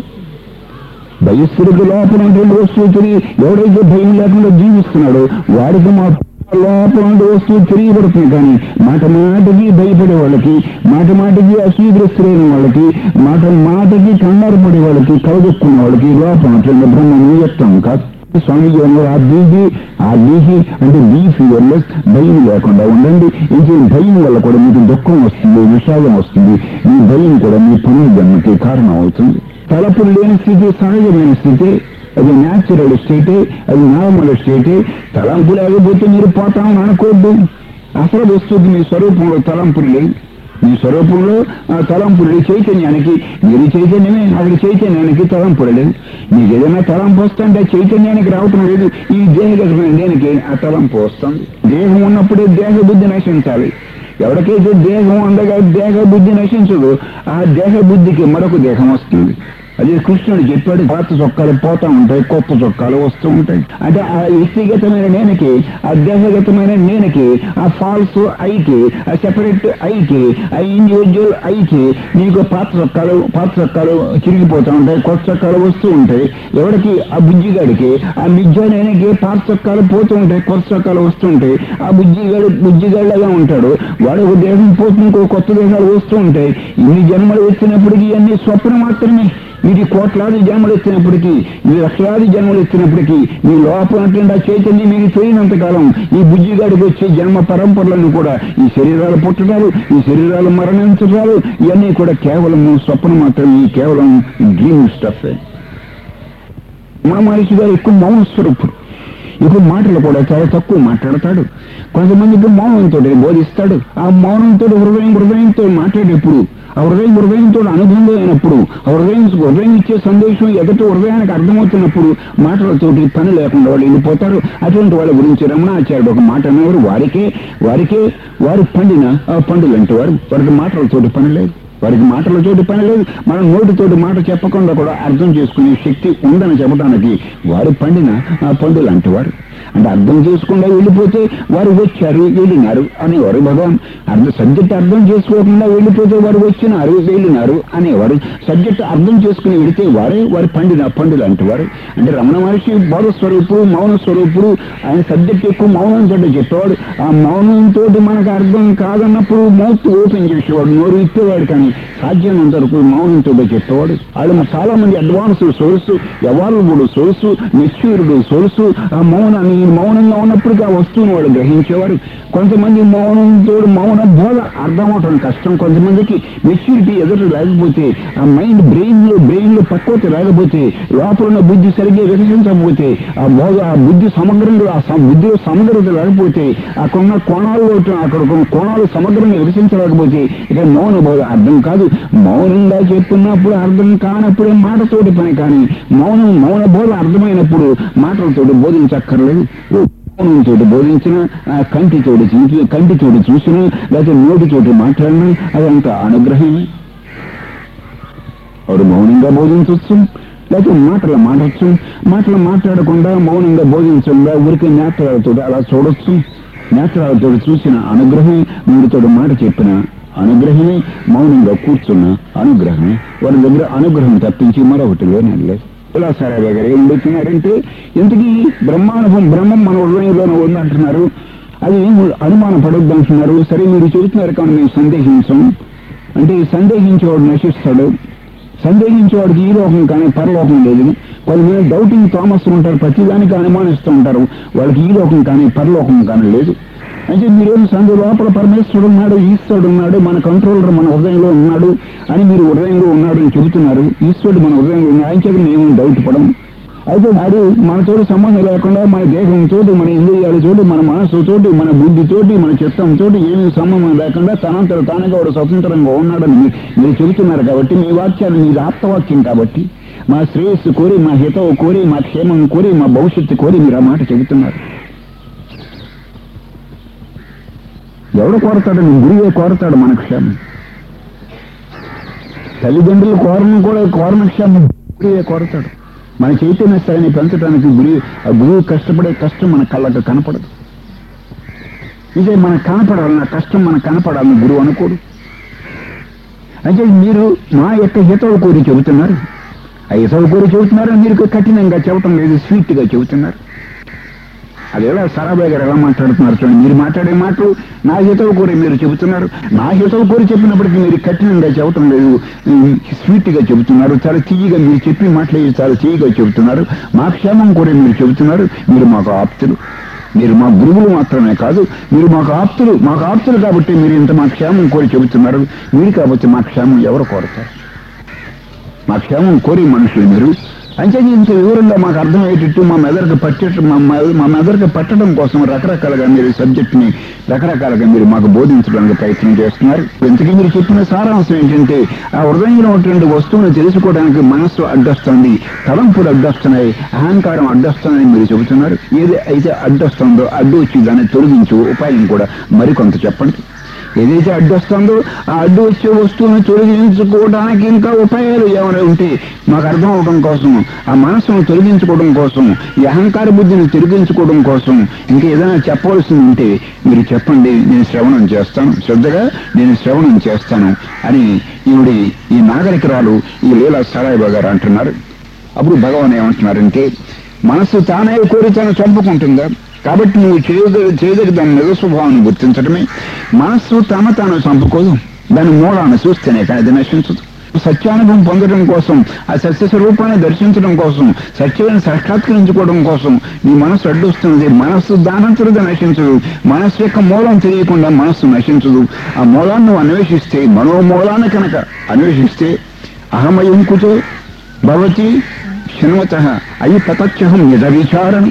S1: భయస్థుడికి లోపల ఉన్నటువంటి వస్తువు తెలియ, ఎవడైతే భయం లేకుండా జీవిస్తున్నాడో వాడికి మా లోపల వస్తువు తెలియబడుతుంది. కానీ మాటమాటకి భయపడే వాళ్ళకి, మాటమాటకి అసూగ్రస్తులైన వాళ్ళకి, మాటకి కంగారు పడే వాళ్ళకి, కలగొక్కున్న వాళ్ళకి లోపల బ్రహ్మం వ్యక్తం కాదు. స్వామిజీ అన్నారు, ఆ దేహి అంటే బీ ఫియర్లెస్, భయం లేకుండా ఉండండి. ఇంకే భయం వల్ల కూడా మీకు దుఃఖం వస్తుంది, విషాదం వస్తుంది. ఈ భయం కూడా మీ పునర్జన్మకి కారణం అవుతుంది. తలపులు లేని స్థితి సహజమైన స్థితి, అది న్యాచురల్ స్టేటే, అది నార్మల్ స్టేటే. తలంపు లేకపోతే మీరు పోతామని అనుకోవద్దు. అసలు వస్తుంది మీ స్వరూపంలో తలంపులు లేవు. మీ స్వరూపంలో ఆ తలంపులు లేవు. చైతన్యానికి మీరు చైతన్యమే, అక్కడ చైతన్యానికి తలంపులు లేవు. మీకు ఏదైనా తలంపు వస్తుంటే చైతన్యానికి రావటం లేదు. ఈ దేహగతమైన దేనికి ఆ తలంపు వస్తుంది. దేహం ఉన్నప్పుడే దేహ బుద్ధి నశించాలి. ఎవరికైతే దేహం ఉండగా దేహ బుద్ధి నశించదు, ఆ దేహ బుద్ధికి మరొక దేహం వస్తుంది. అదే కృష్ణుడు చెప్పాడు, పాత చొక్కాలు పోతా ఉంటాయి, కొత్త చొక్కాలు వస్తూ ఉంటాయి. అంటే ఆ వ్యక్తిగతమైన నేనకి, ఆ దేహగతమైన నేనకి, ఆ ఫాల్స్ ఐకి, ఆ సెపరేట్ ఐకి, ఆ ఇండివిజువల్ ఐకి నీకు పాత చొక్కాలు చిరిగిపోతూ ఉంటాయి, కొత్త చొక్కాలు వస్తూ ఉంటాయి. ఎవరికి? ఆ బుజ్జిగాడికి, ఆ మిజ్జానికి పాత చొక్కాలు పోతూ ఉంటాయి, కొత్త చొక్కాలు వస్తూ ఉంటాయి. ఆ బుజ్జిగాడిలాగా ఉంటాడు వాడు. ఒక దేహం పోతుంది, ఇంకో కొత్త దేహాలు వస్తూ ఉంటాయి. ఇన్ని జన్మలు వచ్చినప్పటికీ ఇవన్నీ స్వప్నం మాత్రమే. ఇది కోట్లాది జన్మలు ఎత్తినప్పటికీ, ఇది లక్షలాది జన్మలు ఎత్తినప్పటికీ మీ లోపల ఆ చైతన్యం మీకు తెలియనంతకాలం ఈ బుజ్జిగాడికి వచ్చే జన్మ పరంపరలను కూడా, ఈ శరీరాలు పుట్టడాలు, ఈ శరీరాలు మరణించడాలు, ఇవన్నీ కూడా కేవలం స్వప్నం మాత్రమే. ఈ కేవలం డ్రీమ్ స్టఫ్. మా మనిషి గారు ఎక్కువ మౌన స్వరూపుడు. ఇప్పుడు మాటలు కూడా చాలా తక్కువ మాట్లాడతాడు. కొంతమందికి మౌనంతో బోధిస్తాడు. ఆ మౌనంతో హృదయంతో మాట్లాడేప్పుడు, ఆ హృదయంతో అనుబంధం అయినప్పుడు, ఆ హృదయం ఇచ్చే సందేశం ఎదుటి హృదయానికి అర్థమవుతున్నప్పుడు మాటలతోటి పని లేకుండా వాళ్ళు వెళ్ళిపోతారు. అటువంటి వాళ్ళ గురించి రమణాచార్యుడు ఒక మాట అనేవారు, వారు పండిన పండులు అంటే వారికి మాటలతోటి పని లేదు. మనం నోటితోటి మాట చెప్పకుండా కూడా అర్థం చేసుకునే శక్తి ఉందని చెప్పడానికి వారు పండిన పండులు అంటేవారు. అంటే అర్థం చేసుకుండా వెళ్ళిపోతే వారు వచ్చారు వెళ్ళినారు అనేవారు భగవాన్. సబ్జెక్ట్ అర్థం చేసుకోకుండా వెళ్ళిపోతే వారు వచ్చినారు వెళ్ళినారు అనేవారు. సబ్జెక్ట్ అర్థం చేసుకుని వెళితే వారి పండులు అంటేవారు. అంటే రమణ మహర్షి బోధ స్వరూపుడు, మౌన స్వరూపుడు. ఆయన సబ్జెక్ట్ ఎక్కువ మౌనంతో చెప్పేవాడు. ఆ మౌనంతో మనకు అర్థం కాదన్నప్పుడు మౌత్ ఓపెన్ చేసేవాడు, నోరు ఇప్పేవాడు. కానీ సాధ్యమైనంత వరకు మౌనంతో చెప్పేవాడు. వాళ్ళు చాలా మంది advanced source, evolved source, matured source. ఆ మౌనంగా ఉన్నప్పటికీ ఆ వస్తువుని వాడు గ్రహించేవారు. కొంతమంది మౌన బోధ అర్థం అవటం కష్టం. కొంతమందికి మెచ్యూరిటీ ఎదురు లేకపోతే, ఆ మైండ్ బ్రెయిన్ లో పక్వత లేకపోతే, లోపల ఉన్న బుద్ధి సరిగ్గా వికసించకపోతే, ఆ బుద్ధి సమగ్రంగా బుద్ధిలో సమగ్రత లేకపోతే, అక్కడ కోణాలు సమగ్రంగా వికసించలేకపోతే ఇక మౌన బోధ అర్థం కాదు. మౌనంగా చెప్తున్నప్పుడు అర్థం కానప్పుడే మాటతోటి పని, కానీ మౌన బోధ అర్థమైనప్పుడు మాటలతోటి బోధించక్కర్లేదు. మౌనంతో బోధించిన, కంటితోటి చూసిన, లేకపోతే నోటితోటి మాట్లాడినా అదంతా అనుగ్రహమే. వాడు మౌనంగా బోధించవచ్చు, లేకపోతే మాటలు మాట్లాడకుండా మౌనంగా బోధించకుండా ఊరికే నేత్రాలతో అలా చూడొచ్చు. నేత్రాలతో చూసిన అనుగ్రహం, వీడితో మాట చెప్పిన అనుగ్రహమే, మౌనంగా కూర్చున్న అనుగ్రహమే. వారి దగ్గర అనుగ్రహం తప్పించి మరొకటి లేదు. ఇలా సరే దగ్గర ఏం పెడుతున్నారంటే, ఇంతకీ బ్రహ్మం మన హృదయంలోనే ఉందంటున్నారు, అది అనుమానం పడొద్దు అంటున్నారు. సరే మీరు చెబుతున్నారు కానీ మేము సందేహించం అంటే, సందేహించేవాడు నశిస్తాడు. సందేహించేవాడికి ఈ లోకం కానీ పరలోకం లేదు. కొంతమంది డౌటింగ్ థామస్ ఉంటారు, ప్రతిదానికి అనుమానిస్తూ ఉంటారు, వాళ్ళకి ఈ లోకం కానీ పరలోకం కానీ లేదు. అంటే మీరేం లోపల పరమేశ్వరుడు ఉన్నాడు, ఈశ్వరుడు ఉన్నాడు, మన కంట్రోలర్ మన హృదయంలో ఉన్నాడు అని మీరు హృదయంలో ఉన్నాడు అని చెబుతున్నారు. ఈశ్వరుడు మన హృదయంలో ఉన్నాడు, ఆయన చెప్పి మేము డౌట్ పడం. అయితే అది మనతోటి సంబంధం లేకుండా మన దేహంతో, మన ఇంద్రియాలతోటి, మన మనస్సుతోటి, మన బుద్ధితోటి, మన చిత్తంతో ఏమీ సంబంధం లేకుండా తనంతట తానుగా వాడు స్వతంత్రంగా ఉన్నాడని మీరు చెబుతున్నారు. కాబట్టి మీ వాక్యాలు మీది ఆప్తవాక్యం కాబట్టి, మా శ్రేయస్సు కోరి, మా హితవు కోరి, మా క్షేమం కోరి, మా భవిష్యత్తు కోరి మీరు ఆ మాట చెబుతున్నారు. ఎవడు కోరతాడు? గురువే కోరతాడు మన క్షేమం. తల్లిదండ్రులు కోరని క్షేమం గురువే కోరతాడు. మన చైతన్య స్థాయిని పెంచడానికి గురువు కష్టపడే కష్టం మన కళ్ళకు కనపడదు. ఇదే మనకు కనపడాలన్న కష్టం మనకు కనపడాలని గురువు అనుకోడు. అంటే మీరు మా యొక్క హితవు కోరి చెబుతున్నారు. ఆ హితవు కోరి చెబుతున్నారు, మీరు కఠినంగా చెప్పటం లేదు, స్వీట్గా చెబుతున్నారు. అది ఎలా సరాబాయ్ గారు ఎలా మాట్లాడుతున్నారు చూడండి. మీరు మాట్లాడే మాటలు నా హితవు కోరి మీరు చెబుతున్నారు. నా హితవు కోరి చెప్పినప్పటికీ మీరు కఠినంగా చెప్పటం లేదు, స్వీట్గా చెబుతున్నారు. చాలా తీయగా మీరు చెప్పి మాట్లాడి చాలా తీయగా చెబుతున్నారు. మా క్షేమం కోరి మీరు చెబుతున్నారు. మీరు మాకు ఆప్తులు, మీరు మా గురువులు మాత్రమే కాదు, మీరు మాకు ఆప్తులు కాబట్టి మీరు ఇంత మా క్షేమం కోరి చెబుతున్నారు. మీరు కాబట్టి మా క్షేమం ఎవరు కోరుతారు? మా క్షేమం కోరి మనుషులు మీరు. అంటే ఇంత వివరంగా మాకు అర్థమయ్యేటట్టు మా మెదడుకు పట్టడం కోసం రకరకాలుగా మీరు సబ్జెక్ట్ని రకరకాలుగా మీరు మాకు బోధించడానికి ప్రయత్నం చేస్తున్నారు. ఇంతకీ మీరు చెప్పిన సారాంశం ఏంటంటే, ఆ హృదయంలో ఉన్నటువంటి వస్తువును తెలుసుకోవడానికి మనస్సు అడ్డొస్తుంది, తలంపులు అడ్డొస్తున్నాయి, అహంకారం అడ్డొస్తుందని మీరు చెబుతున్నారు. ఏది అయితే అడ్డొస్తుందో అడ్డు వచ్చి దాన్ని తొలగించు ఉపాయం కూడా మరికొంత చెప్పండి. ఏదైతే అడ్డొస్తుందో ఆ అడ్డు వచ్చే వస్తువును తొలగించుకోవడానికి ఇంకా ఉపాయాలు ఏమైనా ఉంటే మాకు అర్థం అవడం కోసం, ఆ మనస్సును తొలగించుకోవడం కోసం, ఈ అహంకార బుద్ధిని తొలగించుకోవడం కోసం ఇంకా ఏదైనా చెప్పవలసింది ఉంటే మీరు చెప్పండి, నేను శ్రవణం చేస్తాను, శ్రద్ధగా నేను శ్రవణం చేస్తాను అని ఈ నాగరికరాలు ఈ లీలా సారాయిబా గారు అంటున్నారు. అప్పుడు భగవాన్ ఏమంటున్నారంటే, మనస్సు తానే కోరి తాను చంపుకుంటుందా? కాబట్టి నువ్వు చేయదగ్గ దాని నిజ స్వభావాన్ని గుర్తించడమే. మనస్సు తాను చంపుకోదు, దాని మూలాన్ని చూస్తేనే కానీ అది నశించదు. సత్యానుభవం పొందడం కోసం, ఆ సత్య స్వరూపాన్ని దర్శించడం కోసం, సత్యాన్ని సాక్షాత్కరించుకోవడం కోసం నీ మనస్సు అడ్డొస్తుంది. మనస్సు దానంతరగా నశించదు. మనస్సు యొక్క మూలం తెలియకుండా మనస్సు నశించదు. ఆ మూలాన్ని నువ్వు అన్వేషిస్తే, మనోమూలాన్ని కనుక అన్వేషిస్తే, అహమయం కుతో భవతి శృణ్వత అయి తతచ్చహం నిజ విచారణ.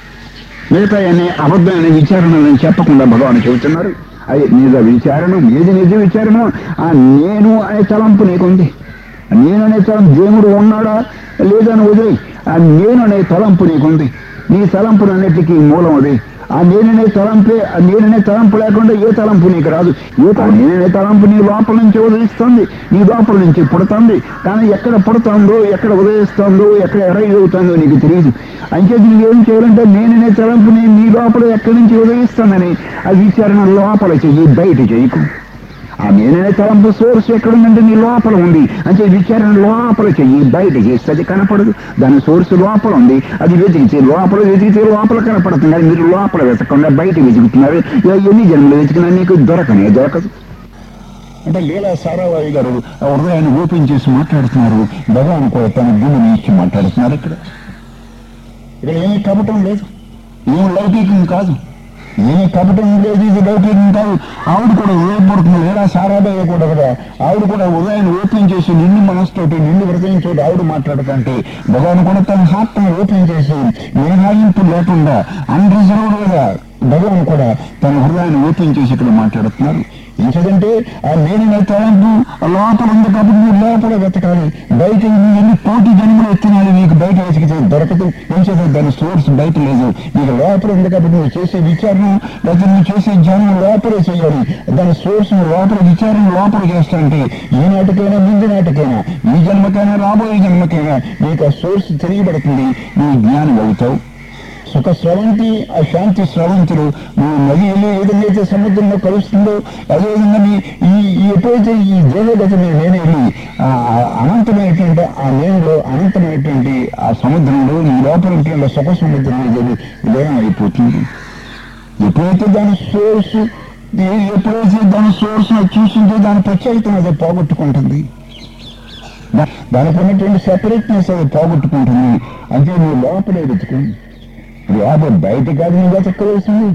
S1: మిగతా అనే అబద్ధమైన విచారణలను చెప్పకుండా భగవాన్ చెబుతున్నారు. అది నిజ విచారణం. ఏది నిజ విచారణం? ఆ నేను అనే తలంపు నీకుంది. నేను అనే తలంపు దేవుడు ఉన్నాడా లేదని వదిలి, ఆ నేను అనే తలంపు నీకుంది. నీ తలంపులు అన్నిటికీ మూలం అది. ఆ నేననే తలంపు లేకుండా ఏ తలంపు నీకు రాదు. నేననే తలంపు నీ లోపల నుంచి ఉదయిస్తుంది, నీ లోపల నుంచి పుడుతుంది. కానీ ఎక్కడ పుడుతుందో, ఎక్కడ ఉదయిస్తుందో, ఎక్కడ ఎరైజ్ అవుతుందో నీకు తెలియదు. అంచేది నువ్వేం చేయాలంటే, నేననే తలంపు నీ లోపల ఎక్కడి నుంచి ఉదయిస్తుందని ఆ విచారణ లోపల చెయ్యి, బయట చేయకు. ఆ నేననే తలంపు సోర్స్ ఎక్కడుందంటే నీ లోపల ఉంది. అంటే విచారణ లోపల చెయ్యి, బయట చేస్తే అది కనపడదు. దాని సోర్స్ లోపల ఉంది. అది వెతికితే లోపల కనపడుతుంది. కానీ మీరు లోపల వెతకకుండా బయట వెతుకుతున్నారు. ఎన్ని జన్మలు వెతికినా నీకు దొరకదు. అంటే లీలా సారాబాయి గారు హృదయాన్ని ఓపెన్ చేసి మాట్లాడుతున్నారు. భగవాన్ కూడా తన గుణం ఇచ్చి మాట్లాడుతున్నారు. ఇక్కడ ఏమీ కపటం లేదు, ఏం లౌకికం కాదు, ఏమీ కపటం లేదు, ఇది లౌకికం కాదు. ఆవిడ కూడా హృదయపూర్వకంగా లీలా సారాబాయి కూడా కదా, ఆవిడ కూడా హృదయాన్ని ఓపెన్ చేసి నిండు మనసుతోటి నిండు హృదయంతో ఆవిడ మాట్లాడుతుంటే, భగవాన్ కూడా తన హార్ట్ని ఓపెన్ చేసి మినహాయింపు లేకుండా అన్రిజర్వ్డ్ గా భగవాన్ కూడా తన హృదయాన్ని ఓపెన్ చేసి ఇక్కడ మాట్లాడుతున్నారు. ఎందుకంటే ఆ నేను తలంపు లోపల ఉంది కాబట్టి నువ్వు లోపల వెతకాలి. బయట ఎన్ని కోటి జన్మలు ఎత్తినాలి, నీకు బయట వెతికితే దొరకదు. ఎందుకంటే దాని సోర్స్ బయట లేదు, నీకు లోపల ఉంది కాబట్టి నువ్వు చేసే విచారణ లేదా నువ్వు చేసే ధ్యానం లోపలే చేయాలి. దాని సోర్స్ లోపల విచారణ లోపల చేస్తానంటే ఈనాటికైనా ముందు నాటికైనా ఈ జన్మకైనా రాబోయే జన్మకైనా నీకు ఆ సోర్స్ తెలియబడుతుంది, నువ్వు జ్ఞానం అవుతావు. సుఖ స్రవంతి ఆ శాంతి స్రవంతులు నువ్వు నది వెళ్ళి ఏ విధంగా అయితే సముద్రంలో కలుస్తుందో అదేవిధంగా ఎప్పుడైతే ఈ దేవగతిని నేను వెళ్ళి అనంతమైనటువంటి ఆ నేనులో అనంతమైనటువంటి ఆ సముద్రంలో నీ లోపల సుఖ సముద్రంలో వెళ్ళి విలీనం అయిపోతుంది. ఎప్పుడైతే దాని సోర్స్ చూస్తుంటే దాని ప్రత్యేకతను అది పోగొట్టుకుంటుంది, దానికి ఉన్నటువంటి సెపరేట్నెస్ అది పోగొట్టుకుంటుంది. అంటే నువ్వు లోపలే వెతుకుని లోపల బయట కాదు నువ్వు వెతక్కవలసింది.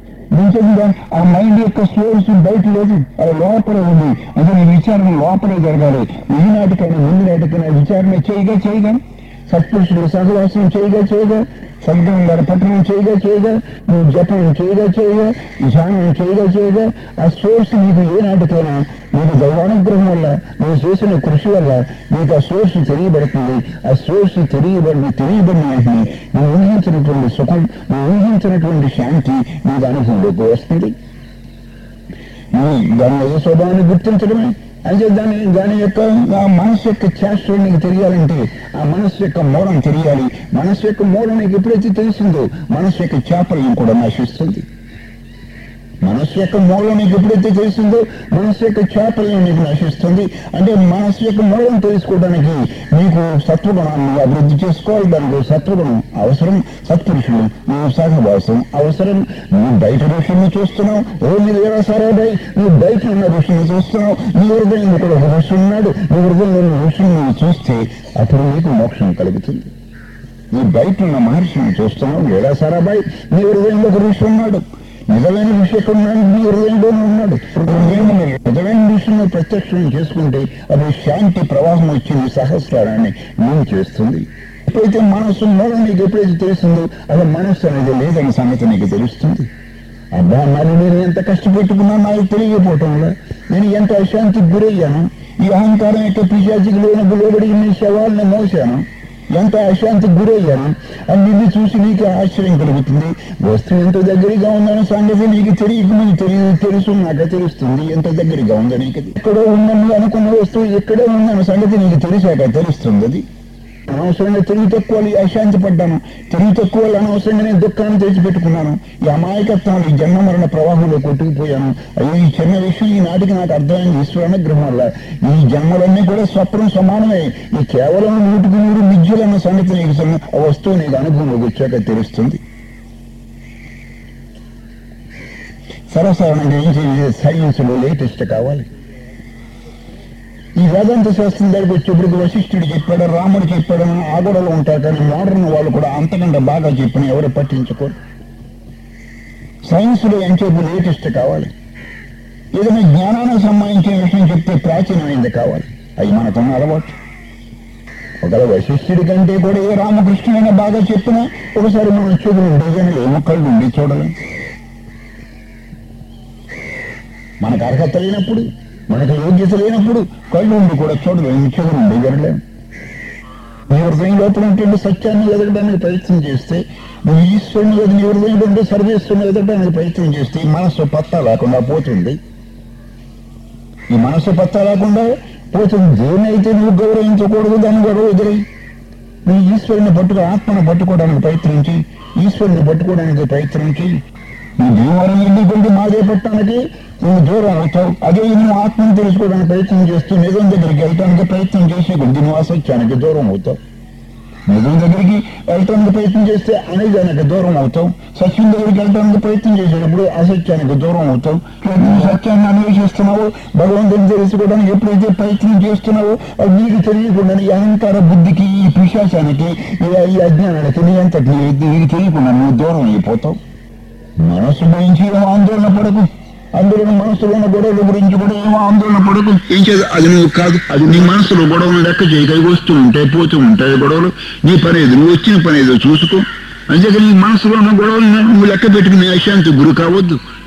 S1: ఆ మైండ్ యొక్క సోర్స్ బయట లేదు, అది లోపల ఉంది. అంటే నీ విచారణ లోపలే జరగాలి. ఈనాటికైనా ముందు నాటికైనా విచారణ చేయగా సత్పురుషుడు సహవాసం చేయగా సద్గం గారి పట్టణం చేయగా నువ్వు జపం చేయగా ధ్యానం చేయగా ఆ సోర్స్ నీకు ఏ నాటికైనా నీకు దైవానుగ్రహం వల్ల నువ్వు చేసిన కృషి వల్ల నీకు ఆ సోర్స్ తెలియబడుతుంది. ఆ సోర్స్ తెలియబడిన వెంటనే నువ్వు ఊహించినటువంటి సుఖం, నువ్వు ఊహించినటువంటి శాంతి నీకు అనుభవంలోకి వస్తుంది. నువ్వు దాని స్వభావాన్ని గుర్తించడమే అంటే దాని యొక్క మనసు యొక్క చేష్టలు నీకు తెలియాలంటే ఆ మనసు యొక్క మూలం తెలియాలి. మనసు యొక్క మూలం నీకు ఎప్పుడైతే తెలిసిందో మనసు యొక్క చేపలను కూడా నశిస్తుంది. మనసు యొక్క మూలం నీకు ఎప్పుడైతే తెలిసిందో మనసు యొక్క చేపలను నీకు నశిస్తుంది. అంటే మనసు యొక్క మూలం తెలుసుకోవడానికి నీకు సత్వగుణాన్ని అభివృద్ధి చేసుకోవాలి. దానికి సత్వగుణం అవసరం, సత్పురుషులు నువ్వు సహవాసం అవసరం. నువ్వు బయట ఋషుల్ని చూస్తున్నావు, మీరు ఎలా సరే నువ్వు బయట ఉన్న ఋషుల్ని చూస్తున్నావు, నీ హృదయంలో కూడా ఒక ఋషి ఉన్నాడు. నీ హృదయంలో ఉన్న ఋషుల్ని నువ్వు చూస్తే అప్పుడు నీకు మోక్షం కలుగుతుంది. నీ బయట ఉన్న మహర్షిని చూస్తున్నావు, ఎలా సరాబాయ్ నీ హృదయంలో ఒక ఋషి ఉన్నాడు. నిజమైన ఋషి ఎక్కడ ఉన్నాడు? నీ హృదయంలోనే ఉన్నాడు. నిజమైన ఋషిని ప్రత్యక్షం చేసుకుంటే అది శాంతి ప్రవాహం వచ్చింది, సహస్రాన్ని నేను చేస్తుంది. ఎప్పుడైతే మనస్సు మూలం నీకు ఎప్పుడైతే తెలుస్తుందో అది మనస్సు అనేది లేదని సంగతి నీకు తెలుస్తుంది. అబ్బా మరి నేను ఎంత కష్టపెట్టుకున్నా నాకు తెలియకపోవటంలో నేను ఎంత అశాంతికి గురయ్యాను, ఈ అహంకారం యొక్క పిశాచికి లోబడి నీ శవాలను మోసాను, ఎంత అశాంతికి గురయ్యాను అని నిన్ను చూసి నీకు ఆశ్చర్యం కలుగుతుంది. వస్తువు ఎంత దగ్గరగా ఉందనే సంగతి నీకు తెలియకముందు తెలుసు, నాకు తెలుస్తుంది ఎంత దగ్గరగా ఉందని. ఎక్కడో ఉందని అనుకున్న వస్తువు ఎక్కడో ఉందన్న సంగతి నీకు తెలిసాక తెలుస్తుంది. అది అనవసరంగా తెలివి తక్కువ అశాంతి పడ్డాను, తెలివి తక్కువ అనవసరంగా నేను దుఃఖాన్ని తెచ్చిపెట్టుకున్నాను. ఈ అమాయకత్వాన్ని ఈ జన్మ మరణ ప్రవాహంలో కొట్టుకుపోయాను. అయ్యో ఈ చిన్న విషయం ఈ నాటికి నాకు అర్థమైంది ఈశ్వరానుగ్రహం వల్ల. ఈ జన్మలన్నీ కూడా స్వప్నం సమానమే, ఈ కేవలం 100 మిథ్యలన్న సంగతి నీకు ఆ వస్తువు నీకు అనుభవంలోకి వచ్చాక తెలుస్తుంది. సర్వసాధారణంగా ఏం చేయాలి? సైన్స్లో లేటెస్ట్ కావాలి. ఈ వేదాంత శాస్త్రం దగ్గరికి వచ్చేప్పటికి వశిష్ఠుడు చెప్పాడు, రాముడు చెప్పాడు, ఆగడలో ఉంటారు. కానీ మోడర్న్ వాళ్ళు కూడా అంతకంటే బాగా చెప్పిన ఎవరు పట్టించుకోరు. సైన్స్లో ఎంచేపు లేటెస్ట్ కావాలి. ఏదైనా జ్ఞానానికి సంబంధించిన విషయం చెప్తే ప్రాచీనమైంది కావాలి. అవి మనకున్న అలవాటు. ఒకవేళ వశిష్ఠుడి కంటే కూడా ఏ రామకృష్ణుడైనా బాగా చెప్పినా ఒకసారి మనం చెవులు ఉండే కానీ ఏమో కళ్ళు ఉండి చూడలేం. మనకు అర్హత లేనప్పుడు, మనకు యోగ్యత లేనప్పుడు కళ్ళు ఉండి కూడా చూడలేము, చెవులు ఉండి వినలేము. నీ హృదయం లోపల ఉంటే సత్యాన్ని ఎదగడానికి ప్రయత్నం చేస్తే, నువ్వు ఈశ్వరుని నీ హృదయంలో ఉంటే సర్వేశ్వరుని ఎదగడానికి ప్రయత్నం చేస్తే ఈ మనస్సు పత్తా లేకుండా పోతుంది. ఈ మనస్సు పత్తా లేకుండా పోతుంది. దేన్నైతే నువ్వు గౌరవించకూడదు దాన్ని గొడవ ఎదురై నువ్వు ఈశ్వరుని ఆత్మను పట్టుకోవడానికి ప్రయత్నించి, ఈశ్వరుని పట్టుకోవడానికి ప్రయత్నించి నీ భీమవరం వెళ్ళి మాదే పట్టడానికి నువ్వు దూరం అవుతావు. అదే నువ్వు ఆత్మను తెలుసుకోవడానికి ప్రయత్నం చేస్తూ నిజం దగ్గరికి వెళ్ళటానికి ప్రయత్నం చేసే కొద్ది నువ్వు అసత్యానికి దూరం అవుతావు. నిజం దగ్గరికి వెళ్ళటానికి ప్రయత్నం చేస్తే అనేదానికి దూరం అవుతావు. సత్యం దగ్గరికి వెళ్ళటానికి ప్రయత్నం చేసేటప్పుడు అసత్యానికి దూరం అవుతావు. నువ్వు సత్యాన్ని అన్వేషిస్తున్నావు, భగవంతుని తెలుసుకోవడానికి ఎప్పుడైతే ప్రయత్నం చేస్తున్నావో అది నీకు తెలియకుండా ఈ అహంకార బుద్ధికి, ఈ పిశాచానికి, ఈ అజ్ఞానానికి నీ అంతటి నీకు తెలియకుండా నువ్వు దూరం అయిపోతావు. మనస్సు గురించి ఏమో ఆందోళన పడకు. అందులో మనసులో ఉన్న గొడవల గురించి కూడా ఏమో ఆందోళన పడకు. ఏం చేయాలి? అది నువ్వు కాదు, అది నీ మనసులో గొడవలు లెక్క చేయక వస్తూ ఉంటాయి, పోతూ ఉంటాయి గొడవలు. నీ పని ఏదో, నువ్వు వచ్చిన పని ఏదో చూసుకో. అంతేకాని నీ మనసులో ఉన్న గొడవలు నువ్వు లెక్క పెట్టుకుని అశాంతి గురి కావద్దు.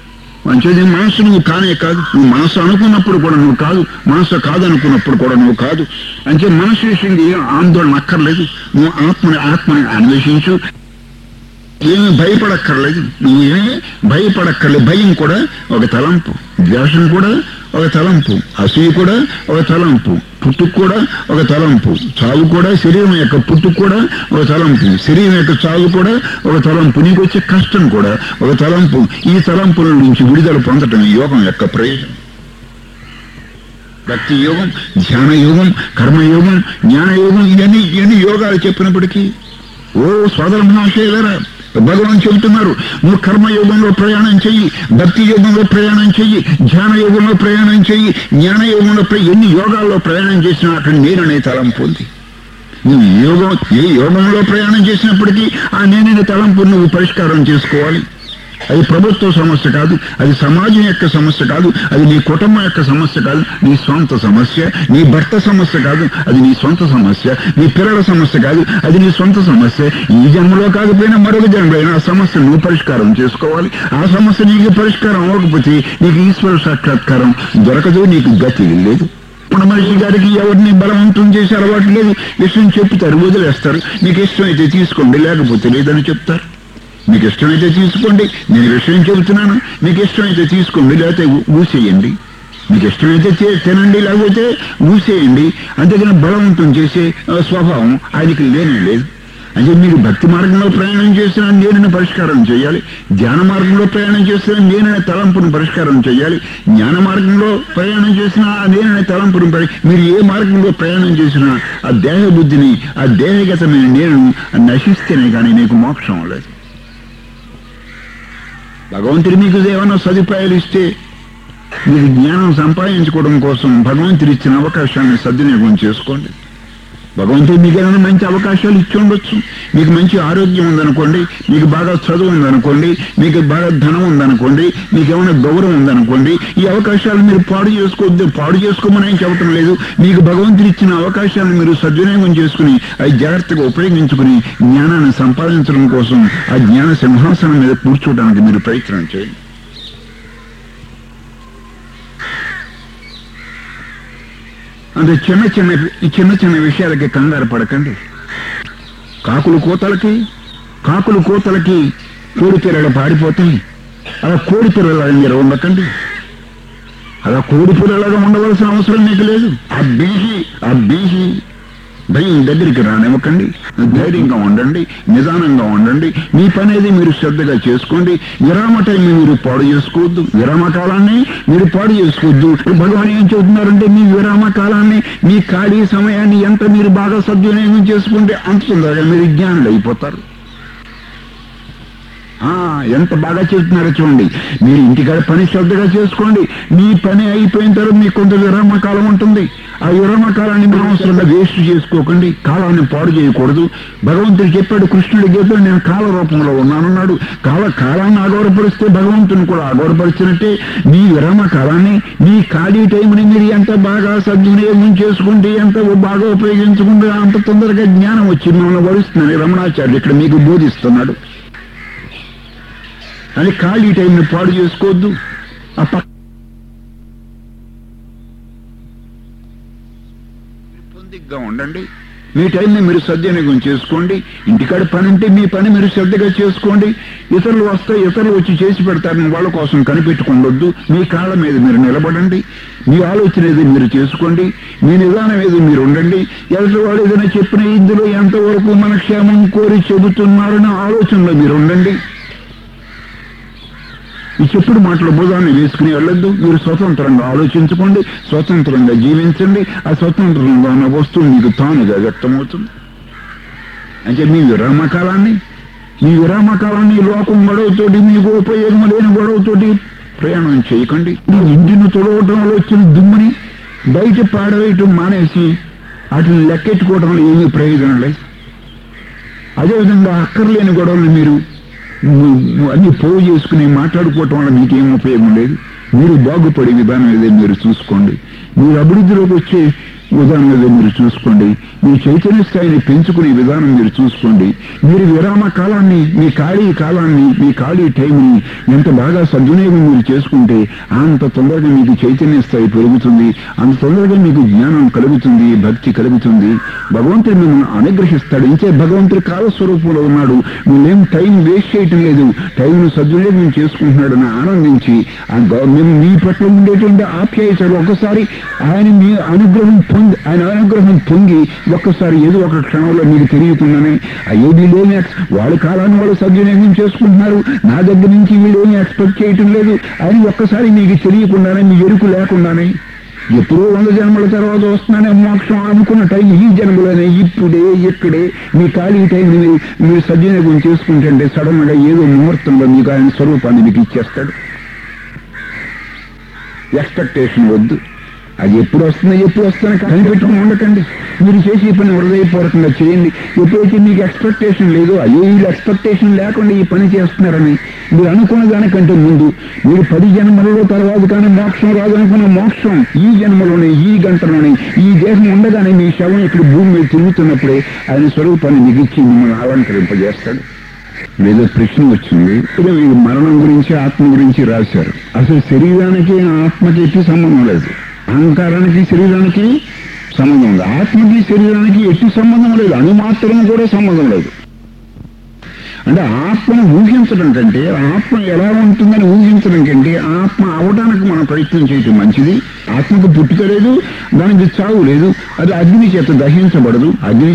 S1: మంచిది మనసు నువ్వు కానే కాదు, నువ్వు మనసు అనుకున్నప్పుడు కూడా నువ్వు కాదు, మనసు కాదనుకున్నప్పుడు కూడా నువ్వు కాదు. అంటే మనసు విషయంగా ఏం ఆందోళన అక్కర్లేదు. నువ్వు ఆత్మని అన్వేషించు, ఏమి భయపడక్కర్లేదు, నువ్వు ఏమి భయపడక్కర్లేదు. భయం కూడా ఒక తలంపు, ద్వేషం కూడా ఒక తలంపు, అసూయ కూడా ఒక తలంపు, పుట్టుకు కూడా ఒక తలంపు, చావు కూడా శరీరం యొక్క పుట్టుకు కూడా ఒక తలంపు, శరీరం యొక్క చావు కూడా ఒక తలంపు, నీకు వచ్చే కష్టం కూడా ఒక తలంపు. ఈ తలంపుల నుంచి విడుదల పొందటం యోగం యొక్క ప్రయోజనం. భక్తి యోగం, ధ్యాన యోగం, కర్మయోగం, జ్ఞానయోగం, ఇవన్నీ యోగాలు చెప్పినప్పటికీ ఓ సోదర మహాశయులారా, భగవాన్ చెబుతున్నారు, నువ్వు కర్మయోగంలో ప్రయాణం చెయ్యి, భక్తి యోగంలో ప్రయాణం చెయ్యి, ధ్యాన యోగంలో ప్రయాణం చెయ్యి, జ్ఞాన యోగంలో ఎన్ని యోగాల్లో ప్రయాణం చేసినా అక్కడ నేననే తలంపు ఉంది. నువ్వు ఏ యోగంలో ప్రయాణం చేసినప్పటికీ ఆ నేననే తలంపు నువ్వు పరిష్కారం చేసుకోవాలి. అది ప్రభుత్వ సమస్య కాదు, అది సమాజం యొక్క సమస్య కాదు, అది నీ కుటుంబం యొక్క సమస్య కాదు, నీ సొంత సమస్య. నీ భర్త సమస్య కాదు, అది నీ సొంత సమస్య. నీ పిల్లల సమస్య కాదు, అది నీ సొంత సమస్య. ఈ జన్మలో కాకపోయినా మరొక జన్మలో అయినా ఆ సమస్య నువ్వు పరిష్కారం చేసుకోవాలి. ఆ సమస్య నీకు పరిష్కారం అవ్వకపోతే నీకు ఈశ్వర సాక్షాత్కారం దొరకదు, నీకు గతి లేదు. ఇప్పుడు మనిషి గారికి ఎవరిని బలవంతం చేసి అలవాటు లేదు, విషయం చెప్తారు, వదిలేస్తారు. నీకు ఇష్టమైతే తీసుకోండి, లేకపోతే లేదని చెప్తారు. మీకు ఇష్టమైతే తీసుకోండి, నేను విషయం చెబుతున్నాను, మీకు ఇష్టమైతే తీసుకోండి, లేకపోతే ఊసేయండి. మీకు ఇష్టమైతే తినండి, లేకపోతే ఊసేయండి. అంతేగాని బలవంతం చేసే స్వభావం ఆయనకి లేనే లేదు. అంటే మీరు భక్తి మార్గంలో ప్రయాణం చేసినా నేనైనా పరిష్కారం చేయాలి, ధ్యాన మార్గంలో ప్రయాణం చేసినా నేనైనా తలంపును పరిష్కారం చేయాలి, జ్ఞాన మార్గంలో ప్రయాణం చేసినా నేనైనా తలంపును మీరు ఏ మార్గంలో ప్రయాణం చేసినా ఆ దేహ బుద్ధిని, ఆ దేహగతమైన నేను నశిస్తేనే కానీ నీకు మోక్షం లేదు. భగవంతుడు మీకు ఏమైనా సదుపాయాలు ఇస్తే మీరు జ్ఞానం సంపాదించుకోవడం కోసం భగవంతుడు ఇచ్చిన అవకాశాన్ని సద్వినియోగం చేసుకోండి. భగవంతుడు మీకు ఏమైనా మంచి అవకాశాలు ఇచ్చి ఉండొచ్చు. మీకు మంచి ఆరోగ్యం ఉందనుకోండి, మీకు బాగా చదువు ఉందనుకోండి, మీకు బాగా ధనం ఉందనుకోండి, మీకు ఏమైనా గౌరవం ఉందనుకోండి, ఈ అవకాశాలు మీరు పాడు చేసుకోవద్దు. పాడు చేసుకోమని ఏం చెప్పటం లేదు. మీకు భగవంతుడు ఇచ్చిన అవకాశాలను మీరు సద్వినియోగం చేసుకుని అవి జాగ్రత్తగా ఉపయోగించుకుని జ్ఞానాన్ని సంపాదించడం కోసం ఆ జ్ఞాన సింహాసనం మీద కూర్చోవడానికి మీరు ప్రయత్నం చేయండి. అంటే చిన్న చిన్న విషయాలకి కంగారు పడకండి. కాకులు కూతలకి కోడి పిల్లలు పారిపోతాయి. అలా కోడి పిల్లలాగా మీరు ఉండకండి. అలా కోడి పిల్లలాగా ఉండవలసిన అవసరం మీకు లేదు. ఆ బీహి భయం దగ్గరికి రానివ్వకండి. ధైర్యంగా ఉండండి, నిదానంగా ఉండండి. మీ పని అనేది మీరు శ్రద్ధగా చేసుకోండి. విరామ టైంని మీరు పాడు చేసుకోవద్దు, విరామ కాలాన్ని మీరు పాడు చేసుకోవద్దు. భగవాన్ ఏం చెబుతున్నారంటే మీ విరామ కాలాన్ని, మీ ఖాళీ సమయాన్ని ఎంత మీరు బాగా సద్వినియోగం చేసుకుంటే అంత తొందరగా మీరు జ్ఞానులు అయిపోతారు. ఎంత బాగా చెబుతున్నారో చూడండి. మీరు ఇంటికాడ పని శ్రద్ధగా చేసుకోండి. మీ పని అయిపోయిన తర్వాత మీకు కొంత విరామ కాలం ఉంటుంది. ఆ విరామ కాలాన్ని మీరు అవసరంగా వేస్ట్ చేసుకోకండి, కాలాన్ని పాడు చేయకూడదు. భగవంతుడు చెప్పాడు, కృష్ణుడి గీతలో నేను కాల రూపంలో ఉన్నానన్నాడు. కాలాన్ని అగౌరవపరిస్తే భగవంతుని కూడా అగౌరవపరిచినట్టే మీ విరామ కాలాన్ని, మీ ఖాళీ టైంని మీరు ఎంత బాగా సద్వినియోగం చేసుకుంటే, ఎంత బాగా ఉపయోగించుకుంటే అంత తొందరగా జ్ఞానం వచ్చి మిమ్మల్ని వరుస్తుందని రమణాచార్యుడు ఇక్కడ మీకు బోధిస్తున్నాడు. అని ఖాళీ టైంని పాడు చేసుకోవద్దు. పొందిగ్గా ఉండండి. మీ టైంని మీరు సద్వినియోగం చేసుకోండి. ఇంటికాడ పని ఉంటే మీ పని మీరు శ్రద్ధగా చేసుకోండి. ఇతరులు వస్తే ఇతరులు వచ్చి చేసి పెడతారని వాళ్ళ కోసం కనిపెట్టుకోవద్దు. మీ కాళ్ళ మీద మీరు నిలబడండి. మీ ఆలోచన ఏదో మీరు చేసుకోండి. మీ నిదానం ఏదో మీరు ఉండండి. ఎదుటి వాడు ఏదైనా చెప్పిన ఇందులో ఎంతవరకు మన క్షేమం కోరి చెబుతున్నారనే ఆలోచనలో మీరు ఉండండి. ఈ చెప్పుడు మాటల బోధాన్ని వేసుకుని వెళ్ళొద్దు. మీరు స్వతంత్రంగా ఆలోచించుకోండి, స్వతంత్రంగా జీవించండి. ఆ స్వతంత్రంగా ఉన్న వస్తువు మీకు తానుగా వ్యక్తమవుతుంది. అంటే మీ విరామకాలాన్ని లోకం గొడవతోటి, మీకు ఉపయోగం లేని గొడవతోటి ప్రయాణం చేయకండి. మీ ఇంటిని తొడవటంలో వచ్చిన దుమ్ముని బయట పాడవేయటం మానేసి వాటిని లెక్కెట్టుకోవడంలో ఏమీ ప్రయోజనం లేదు. అదేవిధంగా అక్కర్లేని గొడవలు మీరు అన్ని పోగు చేసుకుని మాట్లాడుకోవటం వల్ల మీకేం ఉపయోగం లేదు. మీరు బాగుపడే విధానం ఏదో మీరు చూసుకోండి. మీరు అభివృద్ధిలోకి వచ్చే విధానం మీద మీరు చూసుకోండి. మీ చైతన్య స్థాయిని పెంచుకునే విధానం మీరు చూసుకోండి. మీరు విరామ కాలాన్ని, మీ ఖాళీ టైంని ఎంత బాగా సద్వినియోగం మీరు చేసుకుంటే అంత తొందరగా మీకు చైతన్య స్థాయి పెరుగుతుంది, అంత తొందరగా మీకు జ్ఞానం కలుగుతుంది, భక్తి కలుగుతుంది. భగవంతుడు మిమ్మల్ని అనుగ్రహిస్తాడు. ఇంకే భగవంతుడు కాలస్వరూపంలో ఉన్నాడు. మీరేం టైం వేస్ట్ చేయటం లేదు, టైంను సద్వినియోగం చేసుకుంటున్నాడని ఆనందించి మేము మీ పట్ల ఉండేటువంటి ఆప్యాయతలు ఒకసారి ఆయన అనుగ్రహం పొంగి ఒక్కసారి ఏదో ఒక క్షణంలో మీకు తెలియకుండానే అయ్యేది లేని వాళ్ళ కాలాన్ని వాళ్ళు సద్వినియోగం చేసుకుంటున్నారు, నా దగ్గర నుంచి వీళ్ళేమీ ఎక్స్పెక్ట్ చేయటం లేదు అని ఒక్కసారి మీకు తెలియకుండానే, మీ ఎరుకు లేకుండానే ఎప్పుడో 100 జన్మల తర్వాత వస్తున్నానే మోక్షం అనుకున్న టైం ఈ జన్మలోనే ఇప్పుడే ఇక్కడే మీ ఖాళీ టైంని మీరు సద్వినియోగం చేసుకుంటుంటే సడన్ గా ఏదో ముహూర్తంలో మీకు ఆయన స్వరూపాన్ని మీకు ఇచ్చేస్తాడు. ఎక్స్పెక్టేషన్ వద్దు. అది ఎప్పుడు వస్తుందని కనిపెట్టుకుని ఉండకండి. మీరు చేసే పని హృదయపూర్వకంగా చేయండి. ఎప్పుడైతే మీకు ఎక్స్పెక్టేషన్ లేదో అయ్యో వీళ్ళు ఎక్స్పెక్టేషన్ లేకుండా ఈ పని చేస్తున్నారని మీరు అనుకున్న దానికంటే ముందు మీరు 10 జన్మలలో తర్వాత కానీ మోక్షం రాదనుకున్న మోక్షం ఈ జన్మలోనే, ఈ గంటలోనే, ఈ దేహం ఉండగానే మీ శవం ఇక్కడ భూమి మీద తిరుగుతున్నప్పుడే ఆయన స్వరూపాన్ని మిగిల్చి మిమ్మల్ని అలంకరింపజేస్తాడు. ఏదో ప్రశ్న వచ్చింది, వీరు మరణం గురించి ఆత్మ గురించి రాశారు. అసలు శరీరానికి ఆత్మకి ఎట్టి సంబంధం లేదు, అహంకారానికి శరీరానికి సంబంధం ఉంది. ఆత్మకి శరీరానికి ఎట్టి సంబంధం లేదు, అణుమాత్రం కూడా సంబంధం లేదు. అంటే ఆత్మను ఊహించడం కంటే, ఆత్మ ఎలా ఉంటుందని ఊహించడం కంటే ఆత్మ అవడానికి మనం ప్రయత్నం చేయటం మంచిది. ఆత్మకు పుట్టుక లేదు, దానికి చావు లేదు. అది అగ్ని చేత దహించబడదు,